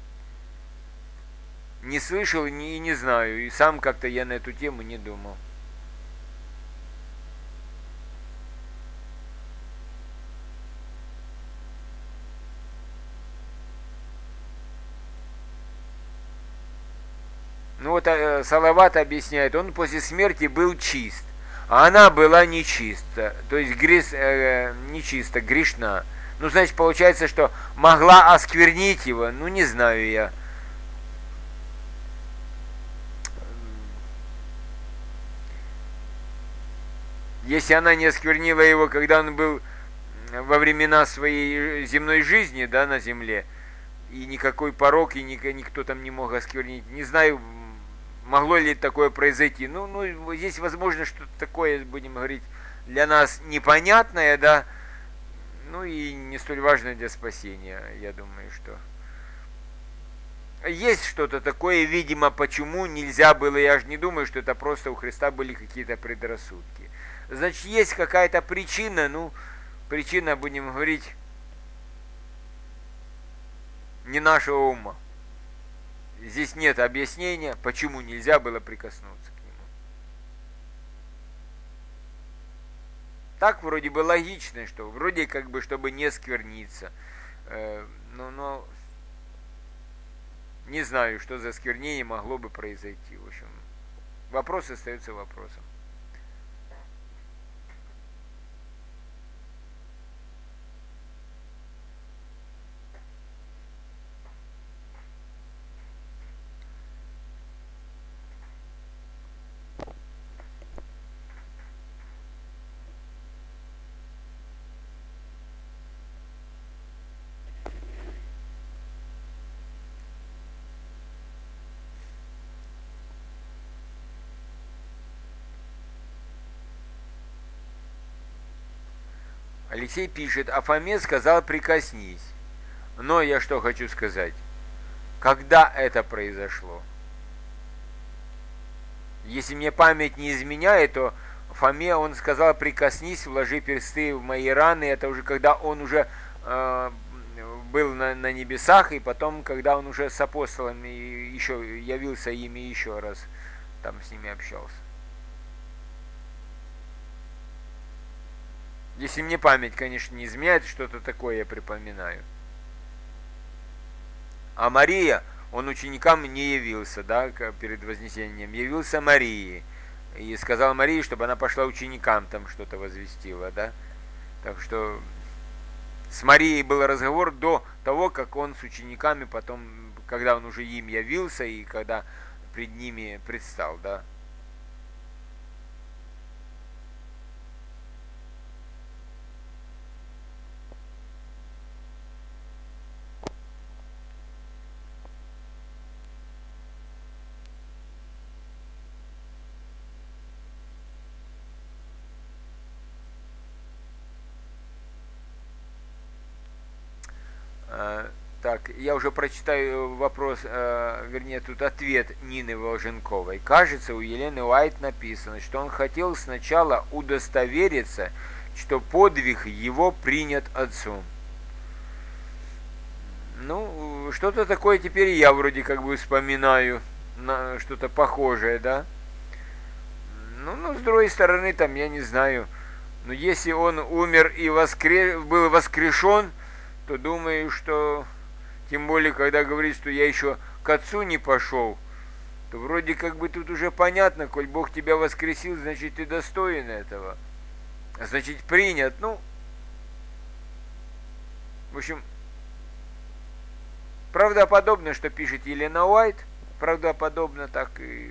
S1: Не слышал и не, не знаю, и сам как-то я на эту тему не думал. Ну вот Салават объясняет, он после смерти был чист, а она была нечиста, то есть грес, э, нечиста, грешна. Ну, значит, получается, что могла осквернить его, ну, не знаю я. Если она не осквернила его, когда он был во времена своей земной жизни, да, на земле, и никакой порок, и никто там не мог осквернить, не знаю, могло ли такое произойти. Ну, ну здесь возможно что-то такое, будем говорить, для нас непонятное, да, ну и не столь важное для спасения, я думаю, что... Есть что-то такое, видимо, почему нельзя было, я же не думаю, что это просто у Христа были какие-то предрассудки. Значит, есть какая-то причина, ну, причина, будем говорить, не нашего ума. здесь нет объяснения, почему нельзя было прикоснуться к нему. Так вроде бы логично, что вроде как бы, чтобы не скверниться. Э, но, но не знаю, что за сквернение могло бы произойти. В общем, вопрос остается вопросом. Алексей пишет, а Фоме сказал прикоснись. Но я что хочу сказать. Когда это произошло? Если мне память не изменяет, то Фоме он сказал прикоснись, вложи персты в мои раны. Это уже когда он уже э, был на, на небесах, и потом, когда он уже с апостолами еще явился ими еще раз, там с ними общался. Если мне память, конечно, не изменяет, что-то такое я припоминаю. А Мария, он ученикам не явился, да, перед Вознесением. Явился Марии. И сказал Марии, чтобы она пошла ученикам там что-то возвестила, да. Так что с Марией был разговор до того, как он с учениками потом, когда он уже им явился и когда пред ними предстал, да. Так, я уже прочитаю вопрос, э, вернее, тут ответ Нины Волженковой. Кажется, у Елены Уайт написано, что он хотел сначала удостовериться, что подвиг его принят отцом. Ну, что-то такое теперь я вроде как бы вспоминаю, на что-то похожее, да? Ну, ну, с другой стороны, там, я не знаю, но если он умер и воскре... был воскрешен, то думаю, что... Тем более, когда говорит, что я еще к отцу не пошел, то вроде как бы тут уже понятно, коль Бог тебя воскресил, значит, ты достоин этого. Значит, принят. Ну, в общем, правдоподобно, что пишет Елена Уайт, правдоподобно так и...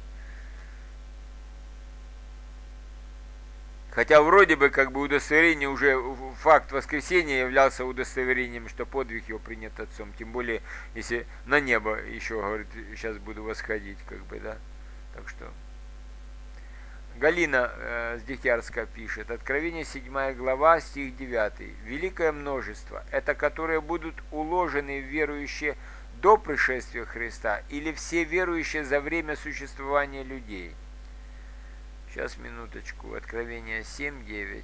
S1: Хотя вроде бы как бы удостоверение уже, факт воскресения являлся удостоверением, что подвиг его принят отцом. Тем более, если на небо еще, говорит, сейчас буду восходить, как бы, да. Так что... Галина э, с Дегтярска пишет. Откровение седьмая глава, стих девятый. Великое множество, это которые будут уложены в верующие до пришествия Христа или все верующие за время существования людей. Сейчас, минуточку. Откровение семь девять.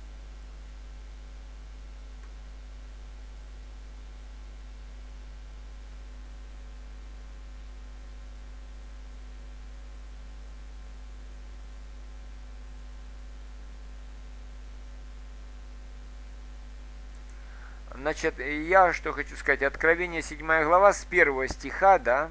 S1: Значит, я что хочу сказать. Откровение седьмая глава с первого стиха, да,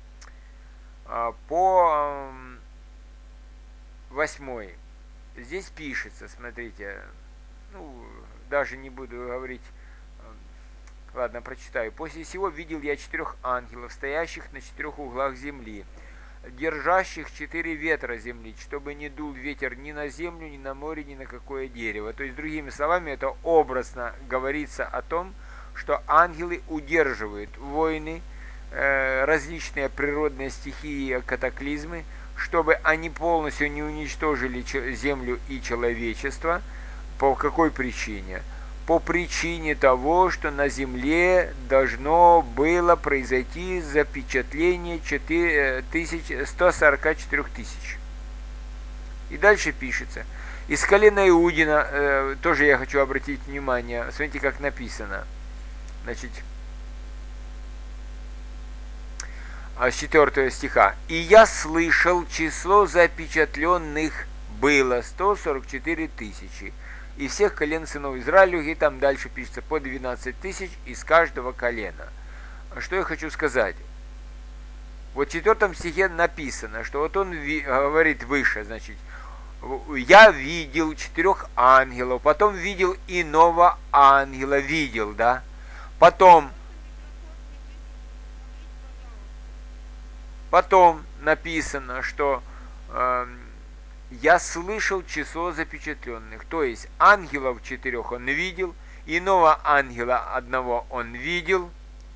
S1: по восьмой. Здесь пишется, смотрите, ну, даже не буду говорить, ладно, прочитаю. «После сего видел я четырех ангелов, стоящих на четырех углах земли, держащих четыре ветра земли, чтобы не дул ветер ни на землю, ни на море, ни на какое дерево». То есть, другими словами, это образно говорится о том, что ангелы удерживают войны, э, различные природные стихии, катаклизмы, чтобы они полностью не уничтожили землю и человечество. По какой причине? По причине того, что на земле должно было произойти запечатление сто сорок четыре тысяч. И дальше пишется. Из колена Иудина, э, тоже я хочу обратить внимание, смотрите, как написано. Значит, а с четвёртого стиха. «И я слышал, число запечатленных было сто сорок четыре тысячи, из всех колен сынов Израилевых», и там дальше пишется по двенадцать тысяч из каждого колена. Что я хочу сказать? Вот в четвёртом стихе написано, что вот он ви- говорит выше, значит, «Я видел четырех ангелов, потом видел иного ангела», видел, да? Потом, потом написано, что э, «Я слышал число запечатленных», то есть ангелов четырех он видел, иного ангела одного он видел,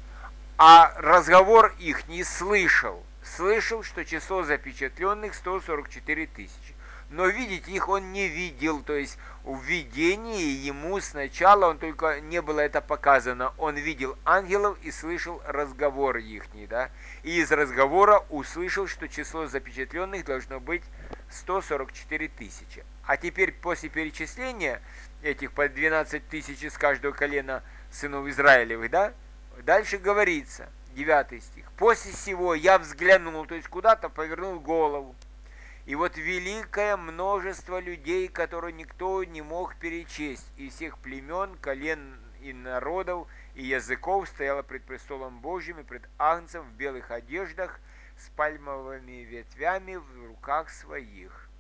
S1: а разговор их не слышал. Слышал, что число запечатленных сто сорок четыре тысячи. Но видеть их он не видел, то есть в видении ему сначала, он только не было это показано, он видел ангелов и слышал разговор ихний, да, и из разговора услышал, что число запечатленных должно быть сто сорок четыре тысячи. А теперь после перечисления этих по двенадцать тысяч из каждого колена сынов Израилевых, да, дальше говорится, девятый стих, «После сего я взглянул», то есть куда-то повернул голову, «и вот великое множество людей, которые никто не мог перечесть, из всех племен, колен и народов, и языков, стояло пред престолом Божьим и пред Агнцем в белых одеждах, с пальмовыми ветвями в руках своих».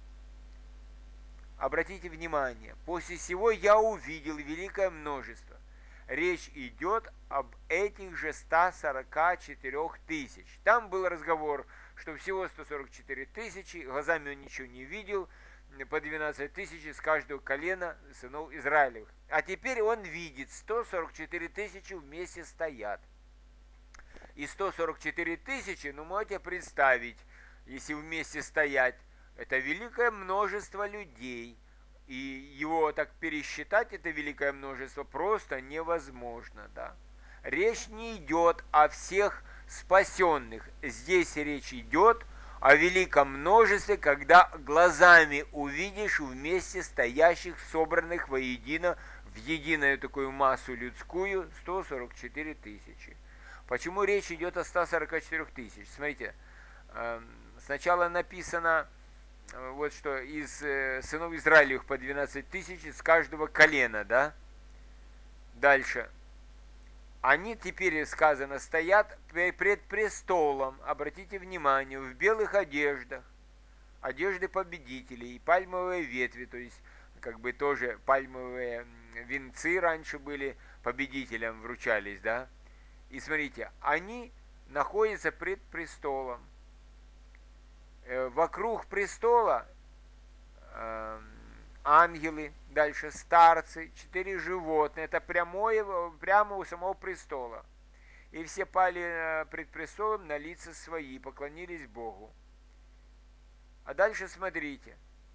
S1: Обратите внимание, «после сего я увидел великое множество». Речь идет об этих же ста сорока четырёх тысяч. Там был разговор, что всего сто сорок четыре тысячи, глазами он ничего не видел, по двенадцать тысяч из каждого колена сынов Израилевых. А теперь он видит, сто сорок четыре тысячи вместе стоят. И сто сорок четыре тысячи, ну можете представить, если вместе стоять, это великое множество людей. И его так пересчитать, это великое множество, просто невозможно, да. Речь не идет о всех спасенных. Здесь речь идет о великом множестве, когда глазами увидишь вместе стоящих, собранных воедино, в единую такую массу людскую, сто сорок четыре тысячи. Почему речь идет о ста сорока четырёх тысяч? Смотрите, сначала написано, вот что, из э, сынов Израилевых по двенадцать тысяч из каждого колена, да? Дальше. Они теперь, сказано, стоят пред престолом, обратите внимание, в белых одеждах, одежды победителей и пальмовые ветви, то есть, как бы тоже пальмовые венцы раньше были, победителям вручались, да? И смотрите, они находятся пред престолом. Вокруг престола э, ангелы, дальше старцы, четыре животные, это прямое, прямо у самого престола. И все пали пред престолом на лица свои, поклонились Богу. А дальше смотрите,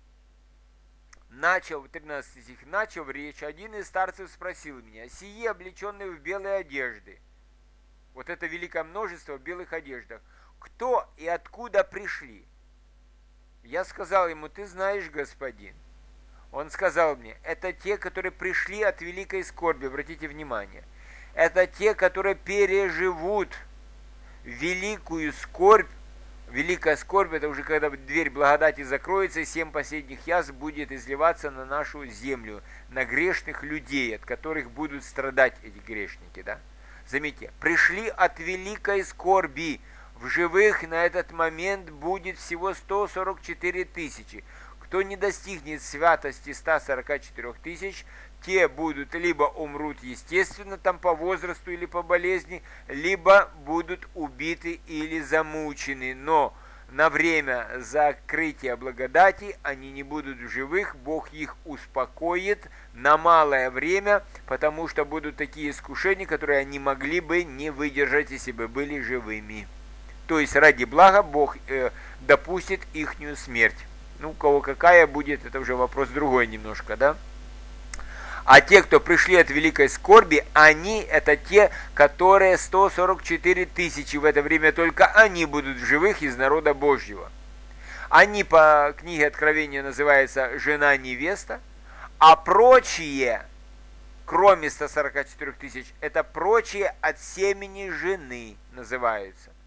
S1: начал, тринадцатый стих, начал речь, один из старцев спросил меня, сие облеченные в белые одежды, вот это великое множество в белых одеждах, кто и откуда пришли? Я сказал ему, ты знаешь, господин. Он сказал мне, это те, которые пришли от великой скорби, обратите внимание. Это те, которые переживут великую скорбь. Великая скорбь, это уже когда дверь благодати закроется, и семь последних язв будет изливаться на нашу землю, на грешных людей, от которых будут страдать эти грешники. Да? Заметьте, пришли от великой скорби. В живых на этот момент будет всего сто сорок четыре тысячи. Кто не достигнет святости ста сорока четырёх тысяч, те будут либо умрут естественно, там по возрасту или по болезни, либо будут убиты или замучены. Но на время закрытия благодати они не будут в живых, Бог их успокоит на малое время, потому что будут такие искушения, которые они могли бы не выдержать, если бы были живыми. То есть ради блага Бог э, допустит ихнюю смерть. Ну, у кого какая будет, это уже вопрос другой немножко, да? А те, кто пришли от великой скорби, они, это те, которые сто сорок четыре тысячи, в это время только они будут в живых из народа Божьего. Они по книге Откровения называются жена-невеста, а прочие, кроме ста сорока четырёх тысяч, это прочие от семени жены называются.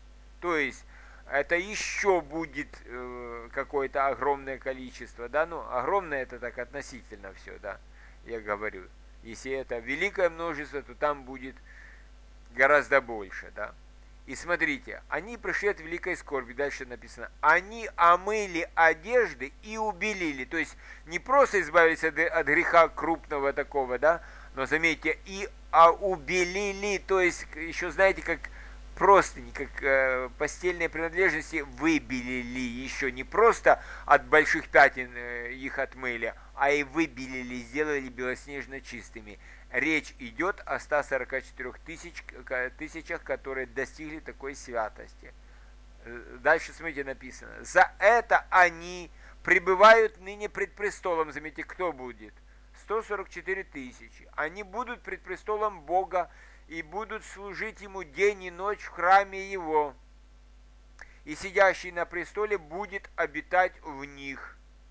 S1: То есть это еще будет э, какое-то огромное количество, да, ну, огромное это так относительно все, да, я говорю. Если это великое множество, то там будет гораздо больше, да. И смотрите, они пришли от великой скорби, дальше написано, они омыли одежды и убелили, то есть не просто избавились от, от греха крупного такого, да, но заметьте, и а убелили, то есть еще знаете, как простыни, как э, постельные принадлежности выбелили еще, не просто от больших пятен э, их отмыли, а и выбелили, сделали белоснежно чистыми. Речь идет о ста сорока четырёх тысяч, тысячах, которые достигли такой святости. Дальше, смотрите, написано. За это они пребывают ныне пред престолом. Заметьте, кто будет? сто сорок четыре тысячи. Они будут пред престолом Бога и будут служить Ему день и ночь в храме Его. И сидящий на престоле будет обитать в них.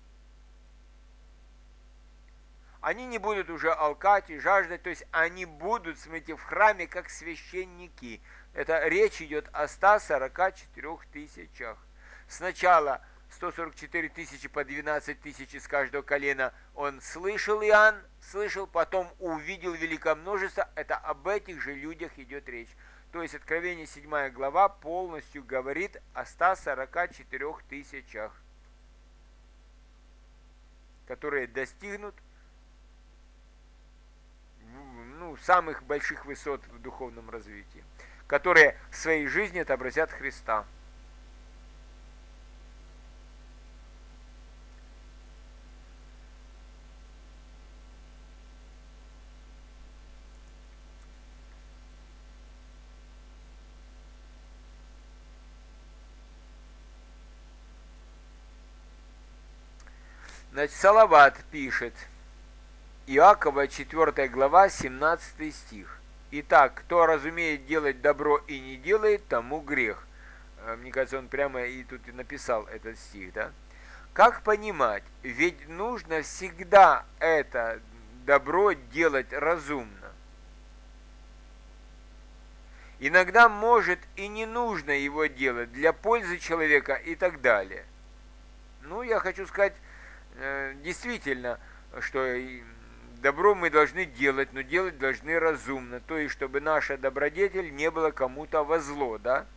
S1: Они не будут уже алкать и жаждать, то есть они будут, смотрите, в храме как священники. Это речь идет о ста сорока четырёх тысячах. Сначала сто сорок четыре тысячи по двенадцать тысяч из каждого колена он слышал, Иоанн слышал, потом увидел великое множество. Это об этих же людях идет речь. То есть Откровение седьмая глава полностью говорит о ста сорока четырёх тысячах, которые достигнут ну, самых больших высот в духовном развитии, которые в своей жизни отобразят Христа. Значит, Салават пишет, Иакова, четвёртая глава, семнадцатый стих. Итак, кто разумеет делать добро и не делает, тому грех. Мне кажется, он прямо и тут и написал этот стих, да? Как понимать? Ведь нужно всегда это добро делать разумно. Иногда, может, и не нужно его делать для пользы человека и так далее. Ну, я хочу сказать, действительно, что добро мы должны делать, но делать должны разумно, то есть, чтобы наша добродетель не была кому-то во зло, да?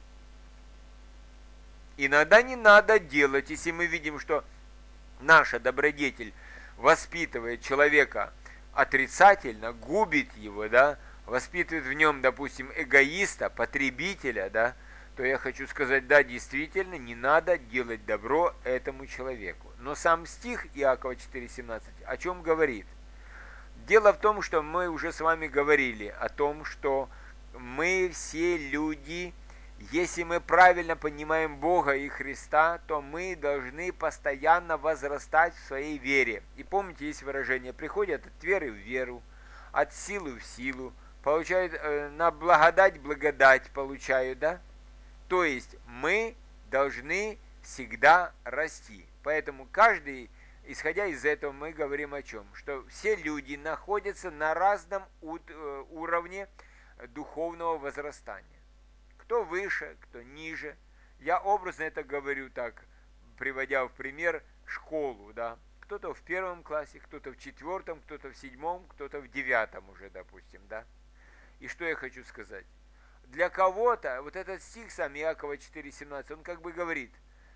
S1: Иногда не надо делать, если мы видим, что наша добродетель воспитывает человека отрицательно, губит его, да, воспитывает в нем, допустим, эгоиста, потребителя, да, то я хочу сказать, да, действительно, не надо делать добро этому человеку. Но сам стих Иакова четыре семнадцать о чем говорит? Дело в том, что мы уже с вами говорили о том, что мы все люди, если мы правильно понимаем Бога и Христа, то мы должны постоянно возрастать в своей вере. И помните, есть выражение, приходят от веры в веру, от силы в силу, получают э, на благодать благодать получают, да? То есть мы должны всегда расти. Поэтому каждый, исходя из этого, мы говорим о чем? Что все люди находятся на разном уровне духовного возрастания. Кто выше, кто ниже. Я образно это говорю так, приводя в пример школу, да. Кто-то в первом классе, кто-то в четвертом, кто-то в седьмом, кто-то в девятом уже, допустим, да. И что я хочу сказать? Для кого-то, вот этот стих сам Иакова четыре семнадцать, он как бы говорит,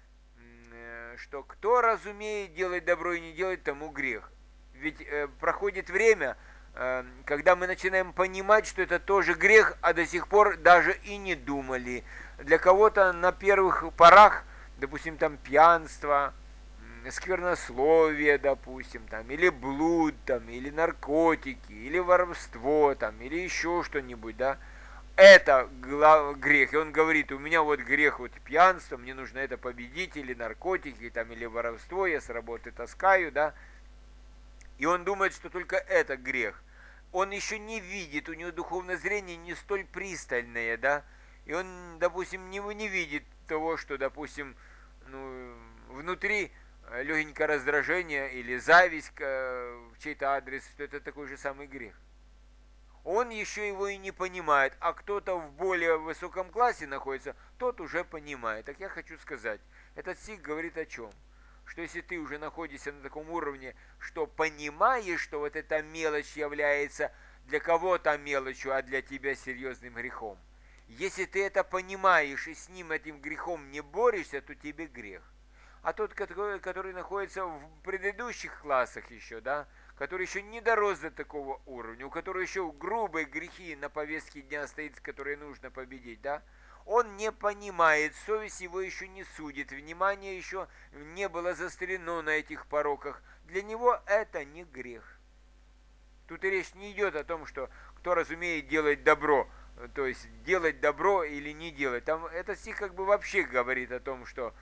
S1: что кто разумеет делать добро и не делать, тому грех. Ведь э, проходит время, э, когда мы начинаем понимать, что это тоже грех, а до сих пор даже и не думали. Для кого-то на первых порах, допустим, там пьянство, сквернословие, допустим, там, или блуд, там, или наркотики, или воровство, там, или еще что-нибудь, да, это грех. И он говорит, у меня вот грех вот пьянство, мне нужно это победить, или наркотики, там, или воровство, я с работы таскаю, да. И он думает, что только это грех. Он еще не видит, у него духовное зрение не столь пристальное, да. И он, допустим, не, не видит того, что, допустим, ну, внутри легенькое раздражение или зависть в чей-то адрес, что это такой же самый грех. он еще его и не понимает, а кто-то в более высоком классе находится, тот уже понимает. Так я хочу сказать, этот стих говорит о чем? Что если ты уже находишься на таком уровне, что понимаешь, что вот эта мелочь является для кого-то мелочью, а для тебя серьезным грехом. Если ты это понимаешь и с ним, этим грехом, не борешься, то тебе грех. А тот, который, который находится в предыдущих классах еще, да, который еще не дорос до такого уровня, у которого еще грубые грехи на повестке дня стоит, которые нужно победить, да, он не понимает, совесть его еще не судит, внимание еще не было заострено на этих пороках. Для него это не грех. Тут и речь не идет о том, что кто разумеет делать добро, то есть делать добро или не делать. Там этот стих как бы вообще говорит о том, что,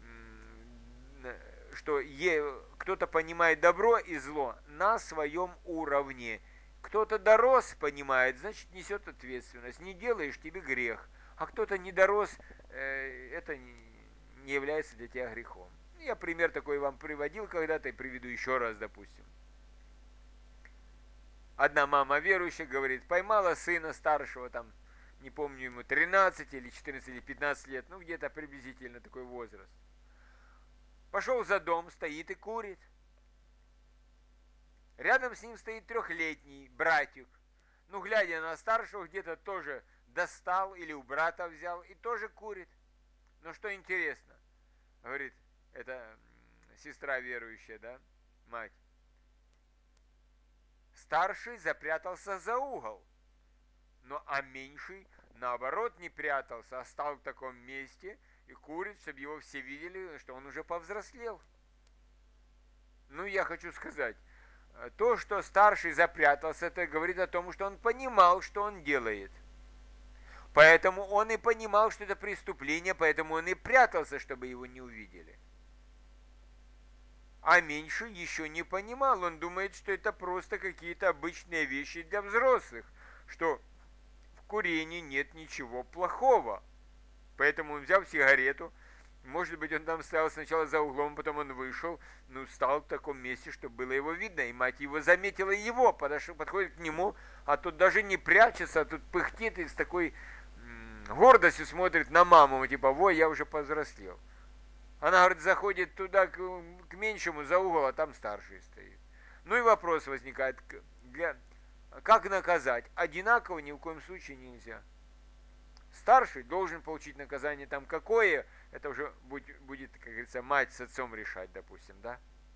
S1: что кто-то понимает добро и зло на своем уровне. Кто-то дорос, понимает, значит несет ответственность. Не делаешь, тебе грех. А кто-то не дорос, это не является для тебя грехом. Я пример такой вам приводил когда-то и приведу еще раз, допустим. Одна мама верующая говорит, поймала сына старшего, там, не помню, ему тринадцать или четырнадцать или пятнадцать лет, ну где-то приблизительно такой возраст. Пошел за дом, стоит и курит. Рядом с ним стоит трехлетний братик. Ну, глядя на старшего, где-то тоже достал или у брата взял и тоже курит. Но что интересно, говорит, это сестра верующая, да, мать. Старший запрятался за угол, но а меньший, наоборот, не прятался, а стал в таком месте и курит, чтобы его все видели, что он уже повзрослел. Ну, я хочу сказать, то, что старший запрятался, это говорит о том, что он понимал, что он делает. Поэтому он и понимал, что это преступление, поэтому он и прятался, чтобы его не увидели. А меньший еще не понимал, он думает, что это просто какие-то обычные вещи для взрослых, что в курении нет ничего плохого. Поэтому он взял сигарету, может быть, он там стоял сначала за углом, потом он вышел, ну, стал в таком месте, чтобы было его видно, и мать его заметила его, подошел, подходит к нему, а тот даже не прячется, а тут пыхтит и с такой гордостью смотрит на маму, типа, во, я уже повзрослел. Она, говорит, заходит туда к, к меньшему за угол, а там старший стоит. Ну и вопрос возникает, для, как наказать? Одинаково ни в коем случае нельзя. Старший должен получить наказание там какое, это уже будет, будет, как говорится, мать с отцом решать, допустим, да?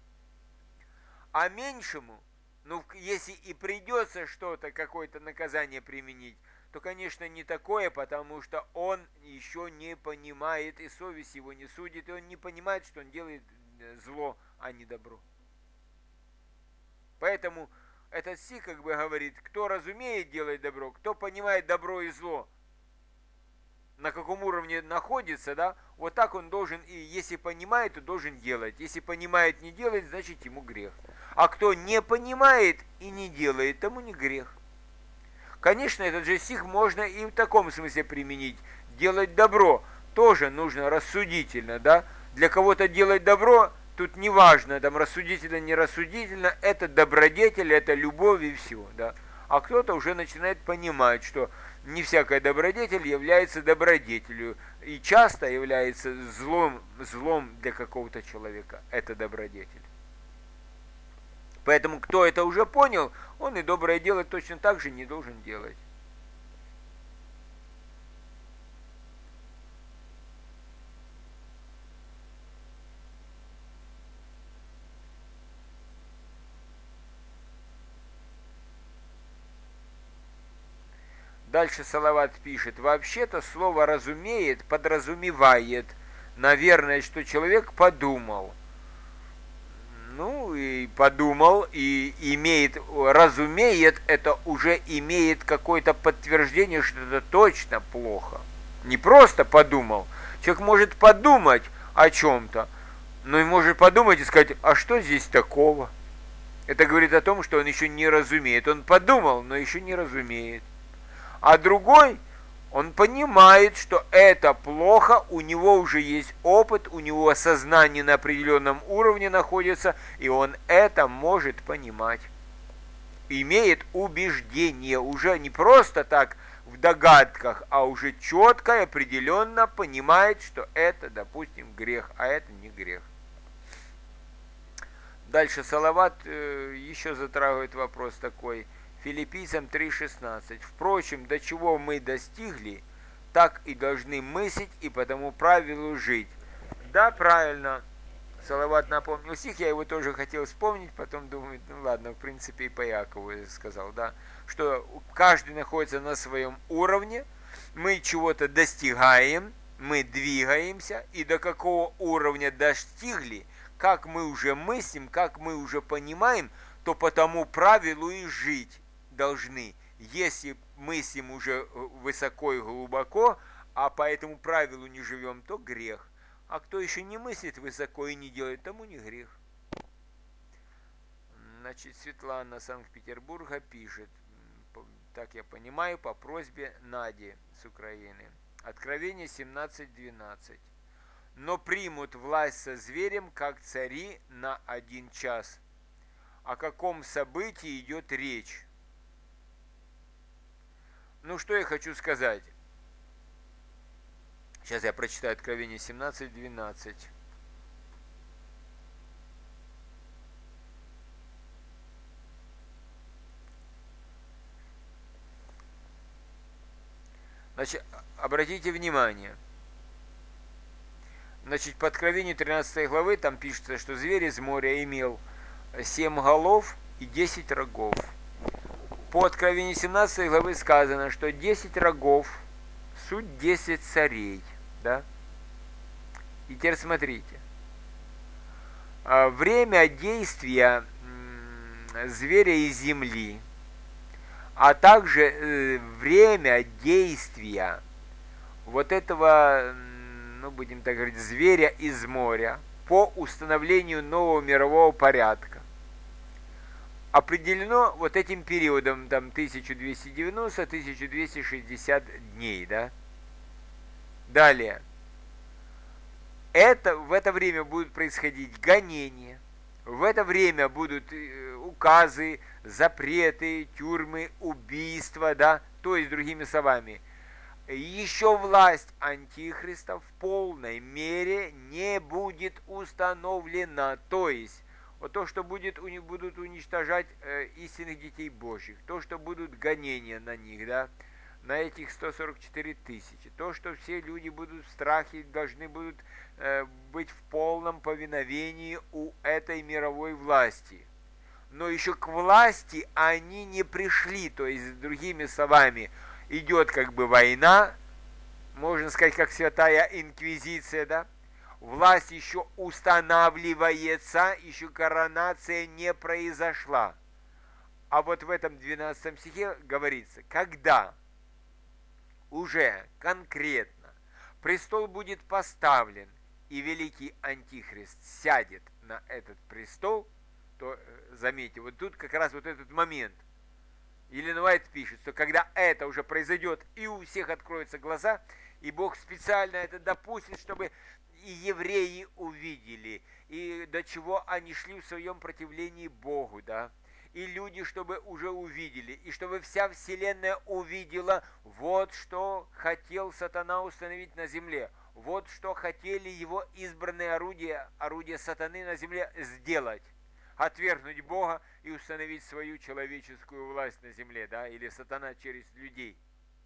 S1: А меньшему, ну, если и придется что-то, какое-то наказание применить, то, конечно, не такое, потому что он еще не понимает, и совесть его не судит, и он не понимает, что он делает зло, а не добро. Поэтому этот стих как бы говорит, кто разумеет делать добро, кто понимает добро и зло, на каком уровне находится, да, вот так он должен, и если понимает, то должен делать. Если понимает, не делает, значит ему грех. А кто не понимает и не делает, тому не грех. Конечно, этот же стих можно и в таком смысле применить. Делать добро тоже нужно рассудительно, да. Для кого-то делать добро, тут не важно, там рассудительно, не рассудительно, это добродетель, это любовь и все, да. А кто-то уже начинает понимать, что не всякая добродетель является добродетелью, и часто является злом, злом для какого-то человека. Это добродетель. Поэтому, кто это уже понял, он и доброе дело точно так же не должен делать. Дальше Салават пишет, вообще-то слово «разумеет» подразумевает, наверное, что человек подумал. Ну, и подумал, и имеет, разумеет, это уже имеет какое-то подтверждение, что это точно плохо. Не просто подумал. Человек может подумать о чем-то, но и может подумать и сказать, а что здесь такого? Это говорит о том, что он еще не разумеет. Он подумал, но еще не разумеет. А другой, он понимает, что это плохо, у него уже есть опыт, у него сознание на определенном уровне находится, и он это может понимать. имеет убеждение, уже не просто так в догадках, а уже четко и определенно понимает, что это, допустим, грех, а это не грех. Дальше Салават э, еще затрагивает вопрос такой. Филиппийцам три шестнадцать. Впрочем, до чего мы достигли, так и должны мыслить и по тому правилу жить. Да, правильно. Салават напомнил стих, я его тоже хотел вспомнить, потом думаю, ну ладно, в принципе и по Якову я сказал, да, что каждый находится на своем уровне, мы чего-то достигаем, мы двигаемся, и до какого уровня достигли, как мы уже мыслим, как мы уже понимаем, то по тому правилу и жить должны. Если мыслим уже высоко и глубоко, а по этому правилу не живем, то грех. А кто еще не мыслит высоко и не делает, тому не грех. Значит, Светлана Санкт-Петербурга пишет, так я понимаю, по просьбе Нади с Украины. Откровение семнадцать двенадцать. Но примут власть со зверем, как цари, на один час. О каком событии идет речь? Ну, что я хочу сказать? Сейчас я прочитаю Откровение семнадцать двенадцать. Значит, обратите внимание. Значит, по Откровению тринадцатой главы там пишется, что зверь из моря имел семь голов и десять рогов. По Откровению семнадцатой главы сказано, что десять рогов суть десять царей. Да? И теперь смотрите. Время действия зверя из земли, а также время действия вот этого, ну, будем так говорить, зверя из моря по установлению нового мирового порядка определено вот этим периодом, там, тысяча двести девяносто - тысяча двести шестьдесят дней, да? Далее. Это, в это время будут происходить гонения, в это время будут указы, запреты, тюрьмы, убийства, да? То есть, другими словами, еще власть Антихриста в полной мере не будет установлена. То есть, вот то, что будет, будут уничтожать э, истинных детей Божьих, то, что будут гонения на них, да, на этих сто сорок четыре тысячи, то, что все люди будут в страхе, должны будут э, быть в полном повиновении у этой мировой власти. Но еще к власти они не пришли, то есть, другими словами, идет как бы война, можно сказать, как святая инквизиция, да, власть еще устанавливается, еще коронация не произошла. А вот в этом двенадцатом стихе говорится, когда уже конкретно престол будет поставлен, и великий Антихрист сядет на этот престол, то, заметьте, вот тут как раз вот этот момент. Елена Уайт пишет, что когда это уже произойдет, и у всех откроются глаза, и Бог специально это допустит, чтобы и евреи увидели, и до чего они шли в своем противлении Богу, да, и люди, чтобы уже увидели, и чтобы вся вселенная увидела, вот что хотел сатана установить на земле, вот что хотели его избранные орудия, орудия сатаны на земле сделать. Отвергнуть Бога и установить свою человеческую власть на земле, да, или сатана через людей.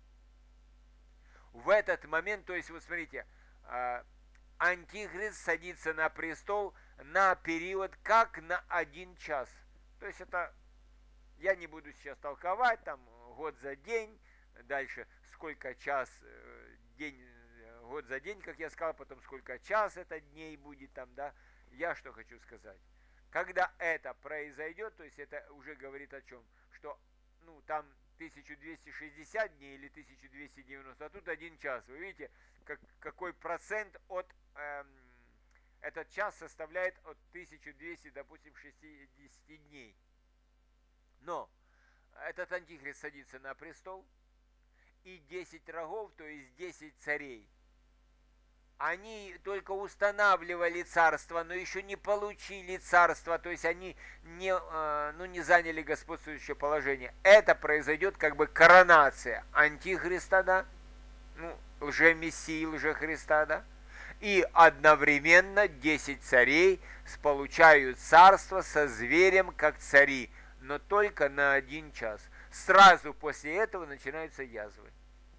S1: В этот момент, то есть, вот смотрите, Антихрист садится на престол на период как на один час. То есть это, я не буду сейчас толковать, там, год за день, дальше сколько час, день, год за день, как я сказал, потом сколько час это дней будет там, да, я что хочу сказать. Когда это произойдет, то есть это уже говорит о чем? Что, ну, там тысяча двести шестьдесят дней или тысяча двести девяносто, а тут один час. Вы видите, как, какой процент от, эм, этот час составляет от тысячи двухсот, допустим, шестидесяти дней. Но этот Антихрист садится на престол, и десять рогов, то есть десять царей, Они только устанавливали царство, но еще не получили царство, то есть они не, ну, не заняли господствующее положение. Это произойдет как бы коронация антихриста, да, ну, лже-мессии, лже-христа, да, и одновременно десять царей получают царство со зверем как цари, но только на один час. Сразу после этого начинаются язвы.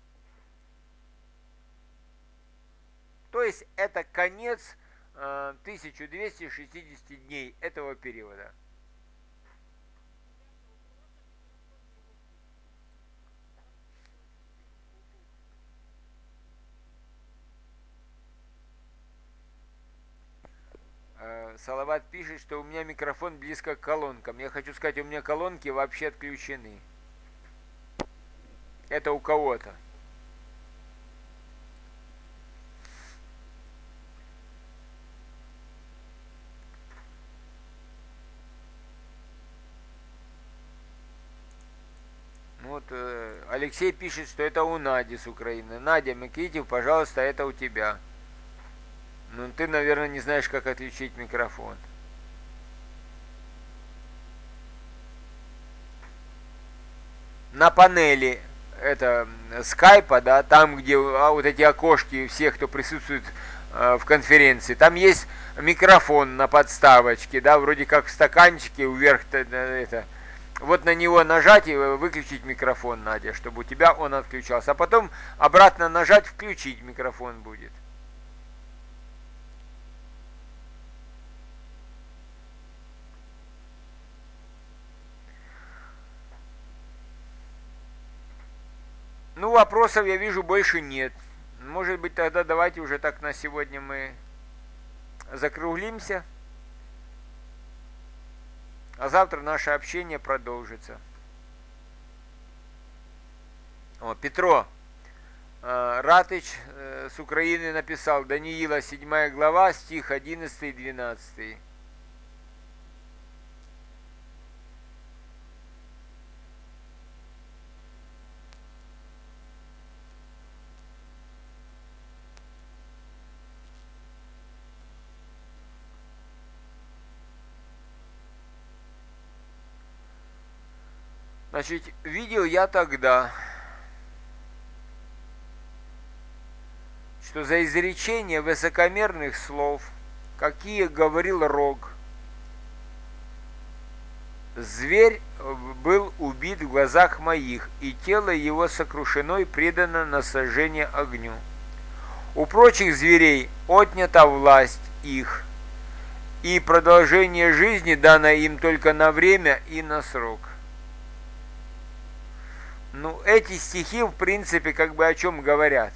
S1: То есть это конец э, тысяча двести шестидесяти дней этого периода. Э, Салават пишет, что у меня микрофон близко к колонкам. Я хочу сказать, у меня колонки вообще отключены. Это у кого-то. Вот э, Алексей пишет, что это у Нади с Украины. Надя Микитев, пожалуйста, это у тебя. Ну, ты, наверное, не знаешь, как отключить микрофон. На панели это скайпа, да, там, где а, вот эти окошки всех, кто присутствует э, в конференции, там есть микрофон на подставочке, да, вроде как в стаканчике вверх это. Вот на него нажать и выключить микрофон, Надя, чтобы у тебя он отключался. А потом обратно нажать, включить микрофон будет. Ну, вопросов я вижу больше нет. Может быть, тогда давайте уже так на сегодня мы закруглимся. А завтра наше общение продолжится. О, Петро э, Ратыч э, с Украины написал, Даниила седьмая глава, стих одиннадцатый и двенадцатый. Значит, видел я тогда, что за изречение высокомерных слов, какие говорил Рог, зверь был убит в глазах моих, и тело его сокрушено и предано на сожжение огню. У прочих зверей отнята власть их, и продолжение жизни дано им только на время и на срок. Ну, эти стихи, в принципе, как бы о чем говорят?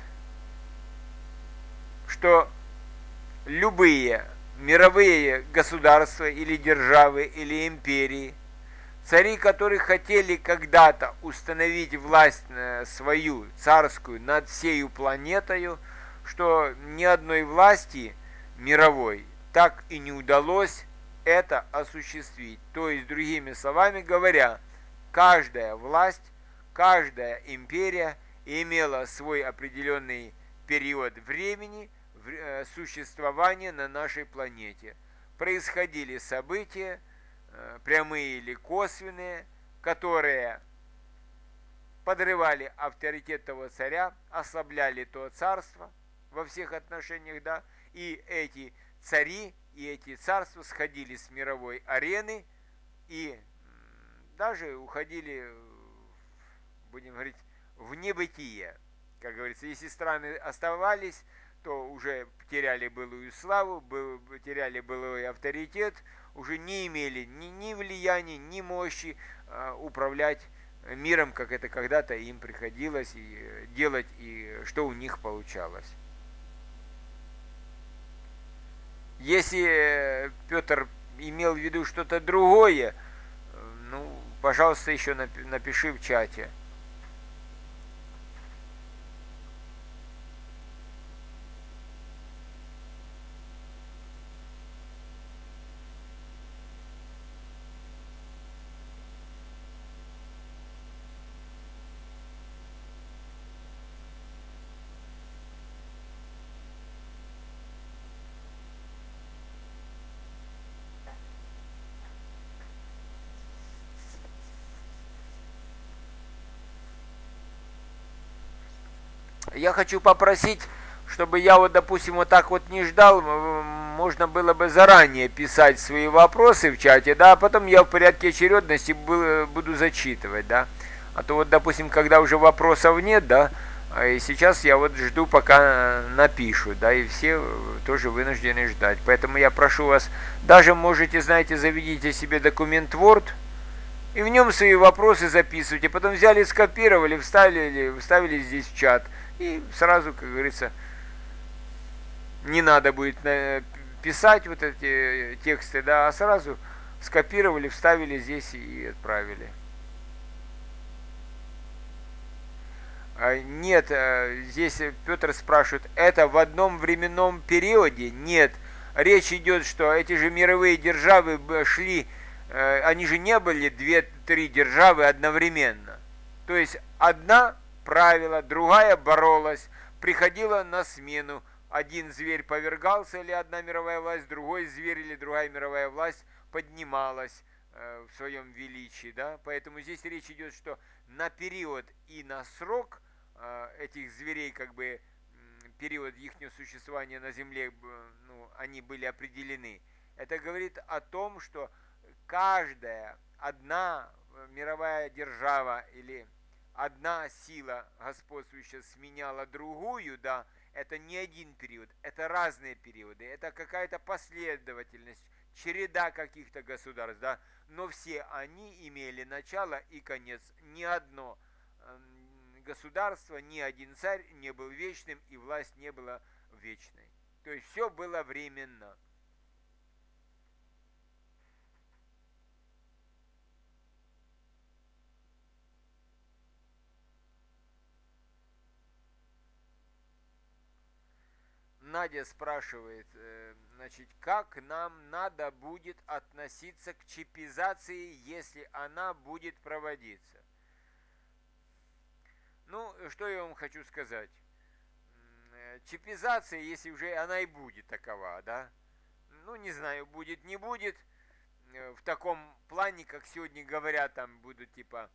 S1: Что любые мировые государства или державы или империи, цари, которые хотели когда-то установить власть свою, царскую, над всею планетою, что ни одной власти мировой так и не удалось это осуществить. То есть, другими словами говоря, каждая власть, каждая империя имела свой определенный период времени существования на нашей планете. Происходили события, прямые или косвенные, которые подрывали авторитет того царя, ослабляли то царство во всех отношениях, да, и эти цари и эти царства сходили с мировой арены и даже уходили, будем говорить, в небытие. Как говорится, если страны оставались, то уже потеряли былую славу, был, потеряли былой авторитет, уже не имели ни, ни влияния, ни мощи э, управлять миром, как это когда-то им приходилось и делать, и что у них получалось. Если Петр имел в виду что-то другое, ну, пожалуйста, еще напиши в чате. я хочу попросить, чтобы я вот, допустим, вот так вот не ждал, можно было бы заранее писать свои вопросы в чате, да, а потом я в порядке очередности буду зачитывать, да. А то вот, допустим, когда уже вопросов нет, да, и сейчас я вот жду, пока напишут, да, и все тоже вынуждены ждать. Поэтому я прошу вас, даже можете, знаете, заведите себе документ Word, и в нем свои вопросы записывайте, потом взяли, скопировали, вставили, вставили здесь в чат, и сразу, как говорится, не надо будет писать вот эти тексты, да, а сразу скопировали, вставили здесь и отправили. Нет, здесь Петр спрашивает, это в одном временном периоде? Нет, речь идет, что эти же мировые державы шли, они же не были две-три державы одновременно. То есть одна правила, другая боролась, приходила на смену. Один зверь повергался, или одна мировая власть, другой зверь или другая мировая власть поднималась в своем величии, да, поэтому здесь речь идет, что на период и на срок э, этих зверей, как бы период их существования на земле, ну, они были определены. Это говорит о том, что каждая одна мировая держава или одна сила господствующая сменяла другую, да, это не один период, это разные периоды, это какая-то последовательность, череда каких-то государств, да, но все они имели начало и конец. Ни одно государство, ни один царь не был вечным, и власть не была вечной. То есть все было временно. Надя спрашивает, значит, как нам надо будет относиться к чипизации, если она будет проводиться? Ну, что я вам хочу сказать. Чипизация, если уже она и будет такова, да, ну, не знаю, будет, не будет, в таком плане, как сегодня говорят, там будут, типа,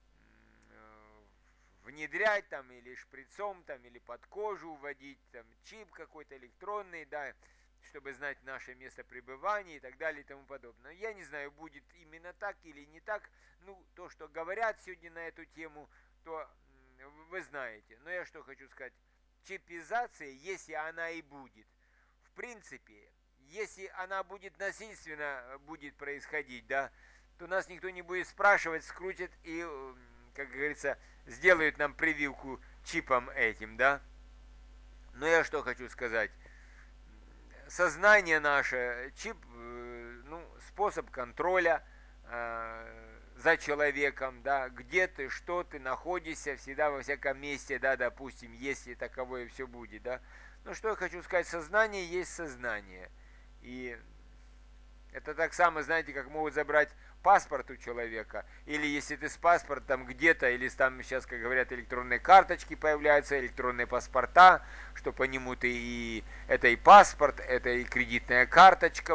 S1: внедрять там или шприцом там или под кожу вводить там чип какой-то электронный, да, чтобы знать наше место пребывания и так далее и тому подобное. Я не знаю, будет именно так или не так. Ну, то, что говорят сегодня на эту тему, то вы знаете. Но я что хочу сказать. Чипизация, если она и будет, в принципе, если она будет насильственно будет происходить, да, то нас никто не будет спрашивать, скрутит и, как говорится, сделают нам прививку чипом этим, да? Но я что хочу сказать. Сознание наше, чип, ну, способ контроля э, за человеком, да, где ты, что ты находишься, всегда во всяком месте, да, допустим, если таковое все будет, да. Ну, что я хочу сказать, сознание есть сознание. И это так само, знаете, как могут забрать паспорт у человека, или если ты с паспортом где-то, или там сейчас, как говорят, электронные карточки появляются, электронные паспорта, что по нему ты и это и паспорт, это и кредитная карточка.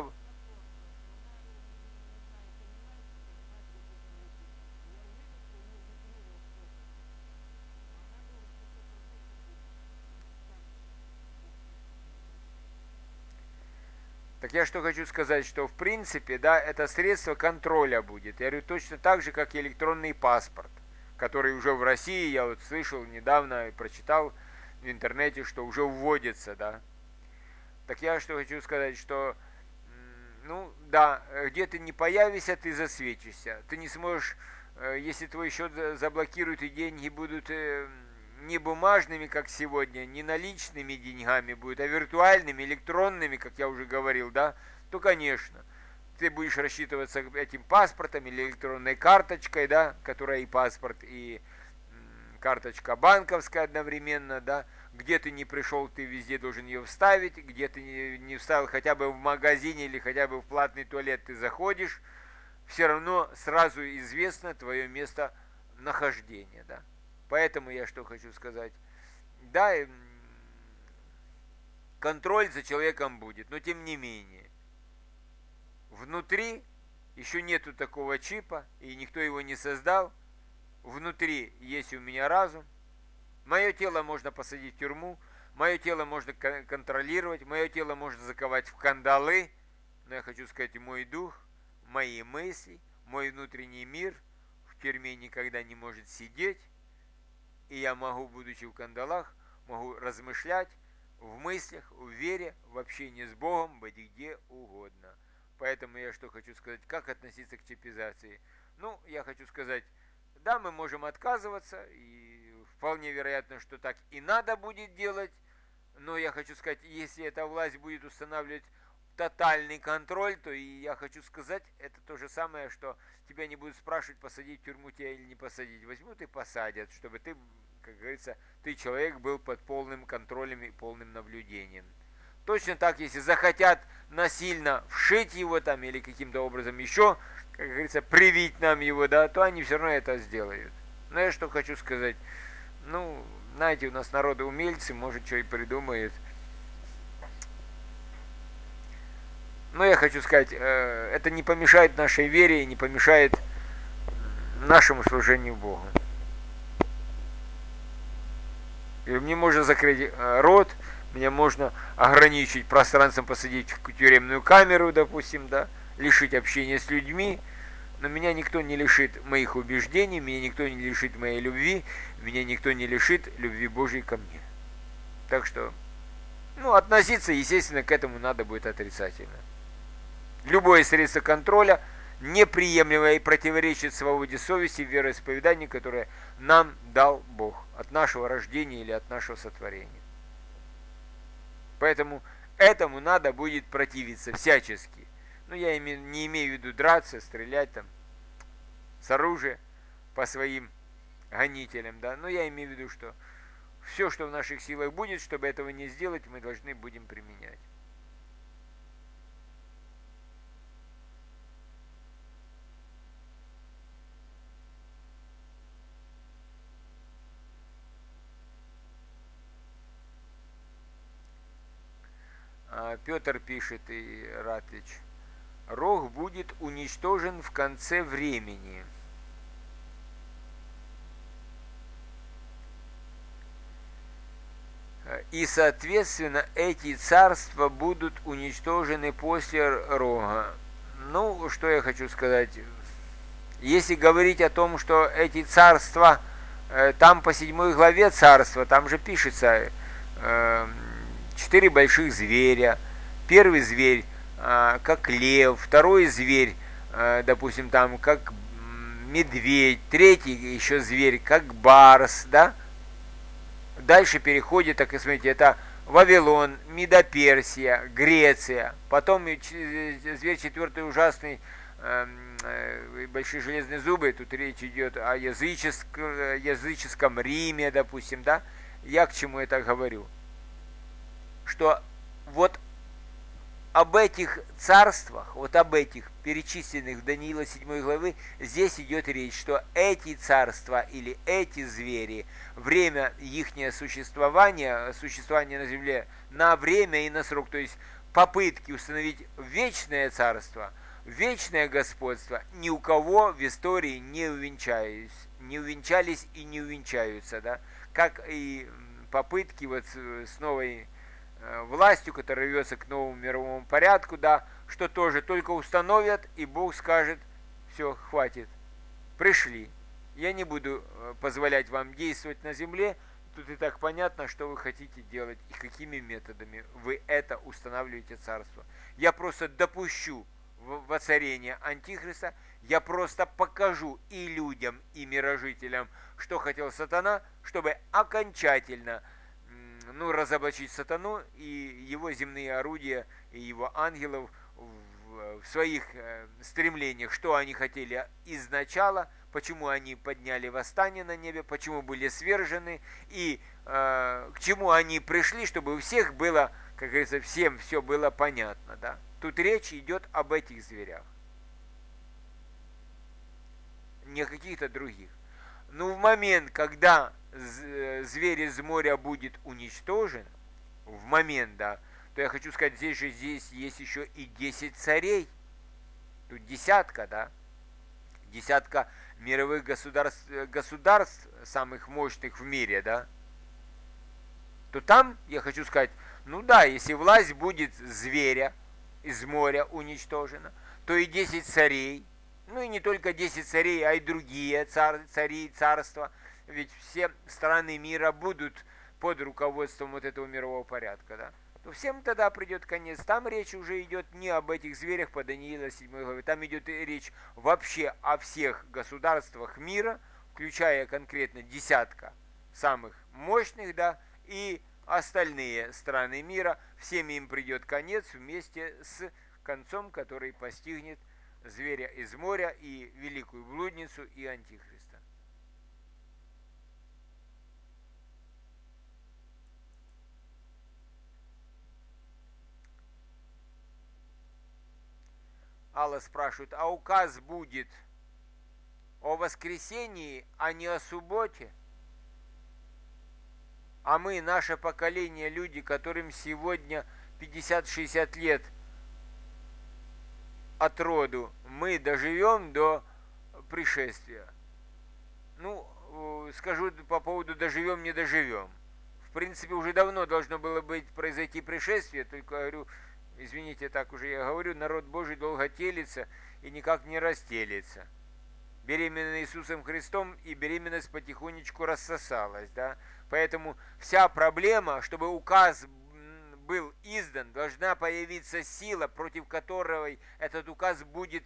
S1: Так я что хочу сказать, что в принципе, да, это средство контроля будет. Я говорю, точно так же, как и электронный паспорт, который уже в России, я вот слышал недавно и прочитал в интернете, что уже вводится, да. Так я что хочу сказать, что, ну, да, где ты не появишься, ты засветишься. Ты не сможешь, если твой счет заблокируют и деньги будут не бумажными, как сегодня, не наличными деньгами будут, а виртуальными, электронными, как я уже говорил, да, то, конечно, ты будешь рассчитываться этим паспортом или электронной карточкой, да, которая и паспорт, и карточка банковская одновременно, да, где ты не пришел, ты везде должен ее вставить, где ты не вставил, хотя бы в магазине или хотя бы в платный туалет ты заходишь, все равно сразу известно твое место нахождения, да. Поэтому я что хочу сказать. Да, контроль за человеком будет, но тем не менее. Внутри еще нету такого чипа, и никто его не создал. Внутри есть у меня разум, Мое тело можно посадить в тюрьму, мое тело можно контролировать, мое тело можно заковать в кандалы, но я хочу сказать, мой дух, мои мысли, мой внутренний мир в тюрьме никогда не может сидеть, и я могу, будучи в кандалах, могу размышлять в мыслях, в вере, в общении с Богом, быть где угодно. Поэтому я что хочу сказать, как относиться к чипизации? Ну, я хочу сказать, да, мы можем отказываться, и вполне вероятно, что так и надо будет делать, но я хочу сказать, если эта власть будет устанавливать тотальный контроль, то и я хочу сказать, это то же самое, что тебя не будут спрашивать, посадить в тюрьму тебя или не посадить. Возьмут и посадят, чтобы ты, как говорится, ты человек был под полным контролем и полным наблюдением. Точно так, если захотят насильно вшить его там или каким-то образом еще, как говорится, привить нам его, да, то они все равно это сделают. Но я что хочу сказать, ну, знаете, у нас народы умельцы, может, что и придумают. Но я хочу сказать, это не помешает нашей вере и не помешает нашему служению Богу. И мне можно закрыть рот, мне можно ограничить пространством, посадить в тюремную камеру, допустим, да, лишить общения с людьми, но меня никто не лишит моих убеждений, меня никто не лишит моей любви, меня никто не лишит любви Божьей ко мне. Так что, ну, относиться, естественно, к этому надо будет отрицательно. Любое средство контроля неприемлемо и противоречит свободе совести и вероисповеданию, которое нам дал Бог от нашего рождения или от нашего сотворения. Поэтому этому надо будет противиться всячески. Ну, я не имею в виду драться, стрелять там с оружия по своим гонителям, да, но я имею в виду, что все, что в наших силах будет, чтобы этого не сделать, мы должны будем применять. Петр пишет, и Ратыч, Рог будет уничтожен в конце времени. И, соответственно, эти царства будут уничтожены после Рога. Ну, что я хочу сказать. Если говорить о том, что эти царства, там по седьмой главе царства, там же пишется четыре больших зверя. Первый зверь как лев, второй зверь, допустим, там как медведь, третий еще зверь как барс, да? Дальше переходит, так и смотрите, это Вавилон, Медоперсия, Греция, потом зверь четвертый ужасный, большие железные зубы, тут речь идет о языческом, языческом Риме, допустим, да? Я к чему это говорю? Что вот об этих царствах, вот об этих перечисленных в Даниила седьмой главы, здесь идет речь, что эти царства или эти звери, время их существования, существования на земле на время и на срок, то есть попытки установить вечное царство, вечное господство, ни у кого в истории не увенчались, не увенчались и не увенчаются, да, как и попытки вот с новой властью, которая рвется к новому мировому порядку, да, что тоже только установят, и Бог скажет, все, хватит, пришли. Я не буду позволять вам действовать на земле, тут и так понятно, что вы хотите делать и какими методами вы это устанавливаете царство. Я просто допущу воцарение Антихриста, я просто покажу и людям, и мирожителям, что хотел сатана, чтобы окончательно ну, разоблачить сатану и его земные орудия, и его ангелов в, в своих э, стремлениях, что они хотели изначала, почему они подняли восстание на небе, почему были свержены, и э, к чему они пришли, чтобы у всех было, как говорится, всем все было понятно. Да? Тут речь идет об этих зверях, не о каких-то других. Но в момент, когда зверь из моря будет уничтожен, в момент, да, то я хочу сказать, здесь же здесь есть еще и десять царей. Тут десятка, да, десятка мировых государств, государств самых мощных в мире, да, то там, я хочу сказать, ну да, если власть будет зверя из моря уничтожена, то и десять царей, ну и не только десять царей, а и другие цар, цари, царства, ведь все страны мира будут под руководством вот этого мирового порядка, да, то всем тогда придет конец. Там речь уже идет не об этих зверях по Даниила седьмой главе, там идет речь вообще о всех государствах мира, включая конкретно десятка самых мощных, да, и остальные страны мира, всем им придет конец вместе с концом, который постигнет зверя из моря и великую блудницу и антихриста. Алла спрашивает, а указ будет о воскресении, а не о субботе? А мы, наше поколение, люди, которым сегодня пятьдесят-шестьдесят лет от роду, мы доживем до пришествия? Ну, скажу по поводу доживем, не доживем. В принципе, уже давно должно было быть произойти пришествие, только, говорю, извините, так уже я говорю, народ Божий долго телится и никак не растелится. Беременна Иисусом Христом, и беременность потихонечку рассосалась, да. Поэтому вся проблема, чтобы указ был издан, должна появиться сила, против которой этот указ будет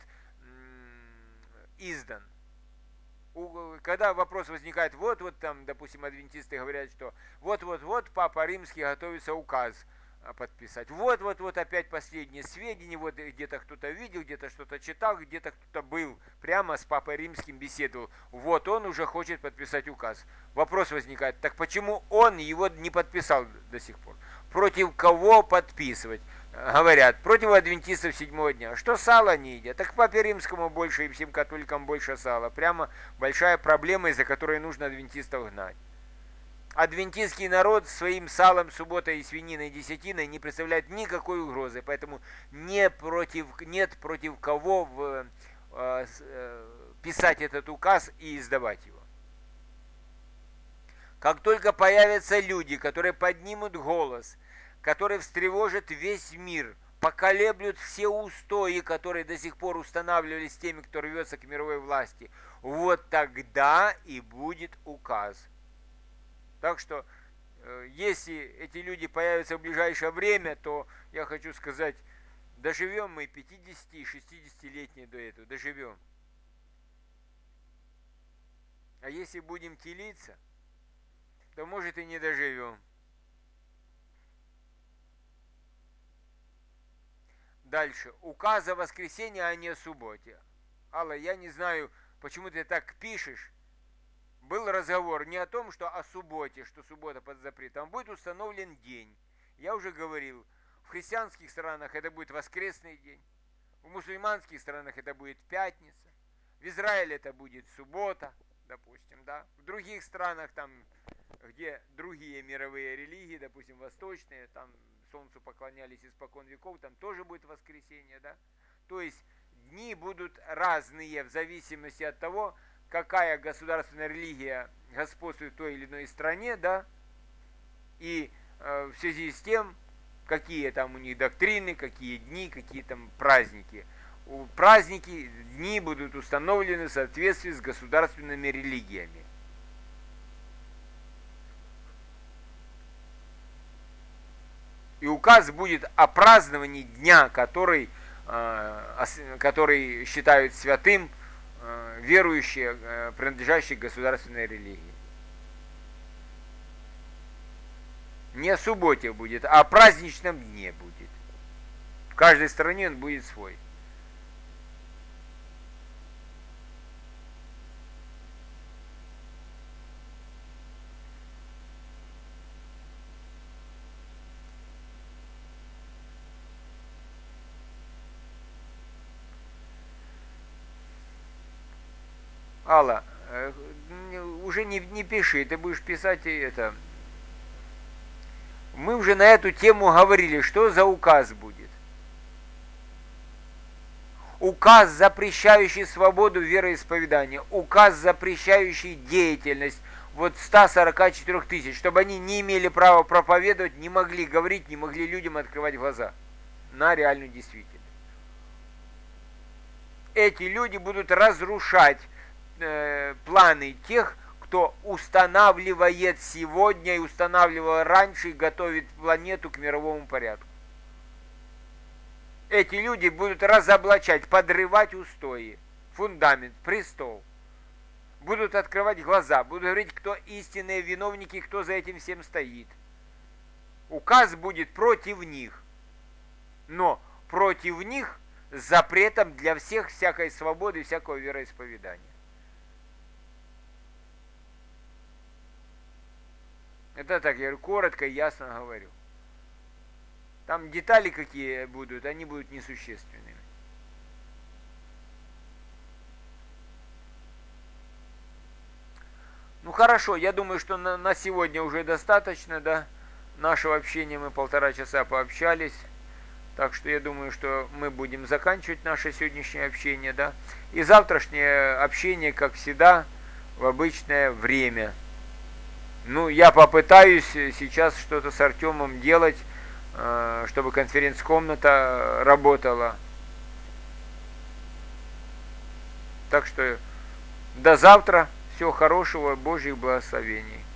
S1: издан. Когда вопрос возникает, вот-вот там, допустим, адвентисты говорят, что вот-вот-вот Папа Римский готовится указ подписать. Вот-вот-вот опять последние сведения, вот где-то кто-то видел, где-то что-то читал, где-то кто-то был, прямо с Папой Римским беседовал. Вот он уже хочет подписать указ. Вопрос возникает, так почему он его не подписал до сих пор? Против кого подписывать? Говорят, против адвентистов седьмого дня. Что сало не едят? Так к Папе Римскому больше и всем католикам больше сала. Прямо большая проблема, из-за которой нужно адвентистов гнать. Адвентистский народ своим салом, субботой и свининой, десятиной не представляет никакой угрозы, поэтому не против, нет против кого в, э, э, писать этот указ и издавать его. Как только появятся люди, которые поднимут голос, которые встревожат весь мир, поколеблют все устои, которые до сих пор устанавливались теми, кто рвется к мировой власти, вот тогда и будет указ. Так что, если эти люди появятся в ближайшее время, то, я хочу сказать, доживем мы пятидесяти-шестидесятилетние до этого, доживем. А если будем телиться, то, может, и не доживем. Дальше. Указ о воскресенье, а не о субботе. Алла, я не знаю, почему ты так пишешь. Был разговор не о том, что о субботе, что суббота под запретом, будет установлен день. Я уже говорил, в христианских странах это будет воскресный день, в мусульманских странах это будет пятница, в Израиле это будет суббота, допустим, да. В других странах, там, где другие мировые религии, допустим, восточные, там солнцу поклонялись испокон веков, там тоже будет воскресенье, да. То есть дни будут разные в зависимости от того, какая государственная религия господствует в той или иной стране, да, и э, в связи с тем, какие там у них доктрины, какие дни, какие там праздники. У праздники, дни будут установлены в соответствии с государственными религиями. И указ будет о праздновании дня, который, э, который считают святым верующие, принадлежащие к государственной религии. Не о субботе будет, а о праздничном дне будет. В каждой стране он будет свой. Алла, уже не, не пиши, ты будешь писать это. Мы уже на эту тему говорили, что за указ будет. Указ, запрещающий свободу вероисповедания, указ, запрещающий деятельность вот ста сорока четырёх тысяч, чтобы они не имели права проповедовать, не могли говорить, не могли людям открывать глаза на реальную действительность. Эти люди будут разрушать э, планы тех, кто устанавливает сегодня и устанавливал раньше и готовит планету к мировому порядку. Эти люди будут разоблачать, подрывать устои, фундамент, престол. Будут открывать глаза, будут говорить, кто истинные виновники, кто за этим всем стоит. Указ будет против них, но против них с запретом для всех всякой свободы, всякого вероисповедания. Это так, я говорю, коротко и ясно говорю. Там детали какие будут, они будут несущественными. Ну хорошо, я думаю, что на, на сегодня уже достаточно, да, нашего общения, мы полтора часа пообщались, так что я думаю, что мы будем заканчивать наше сегодняшнее общение, да, и завтрашнее общение, как всегда, в обычное время. Ну, я попытаюсь сейчас что-то с Артемом делать, чтобы конференц-комната работала. Так что до завтра. Всего хорошего, Божьих благословений.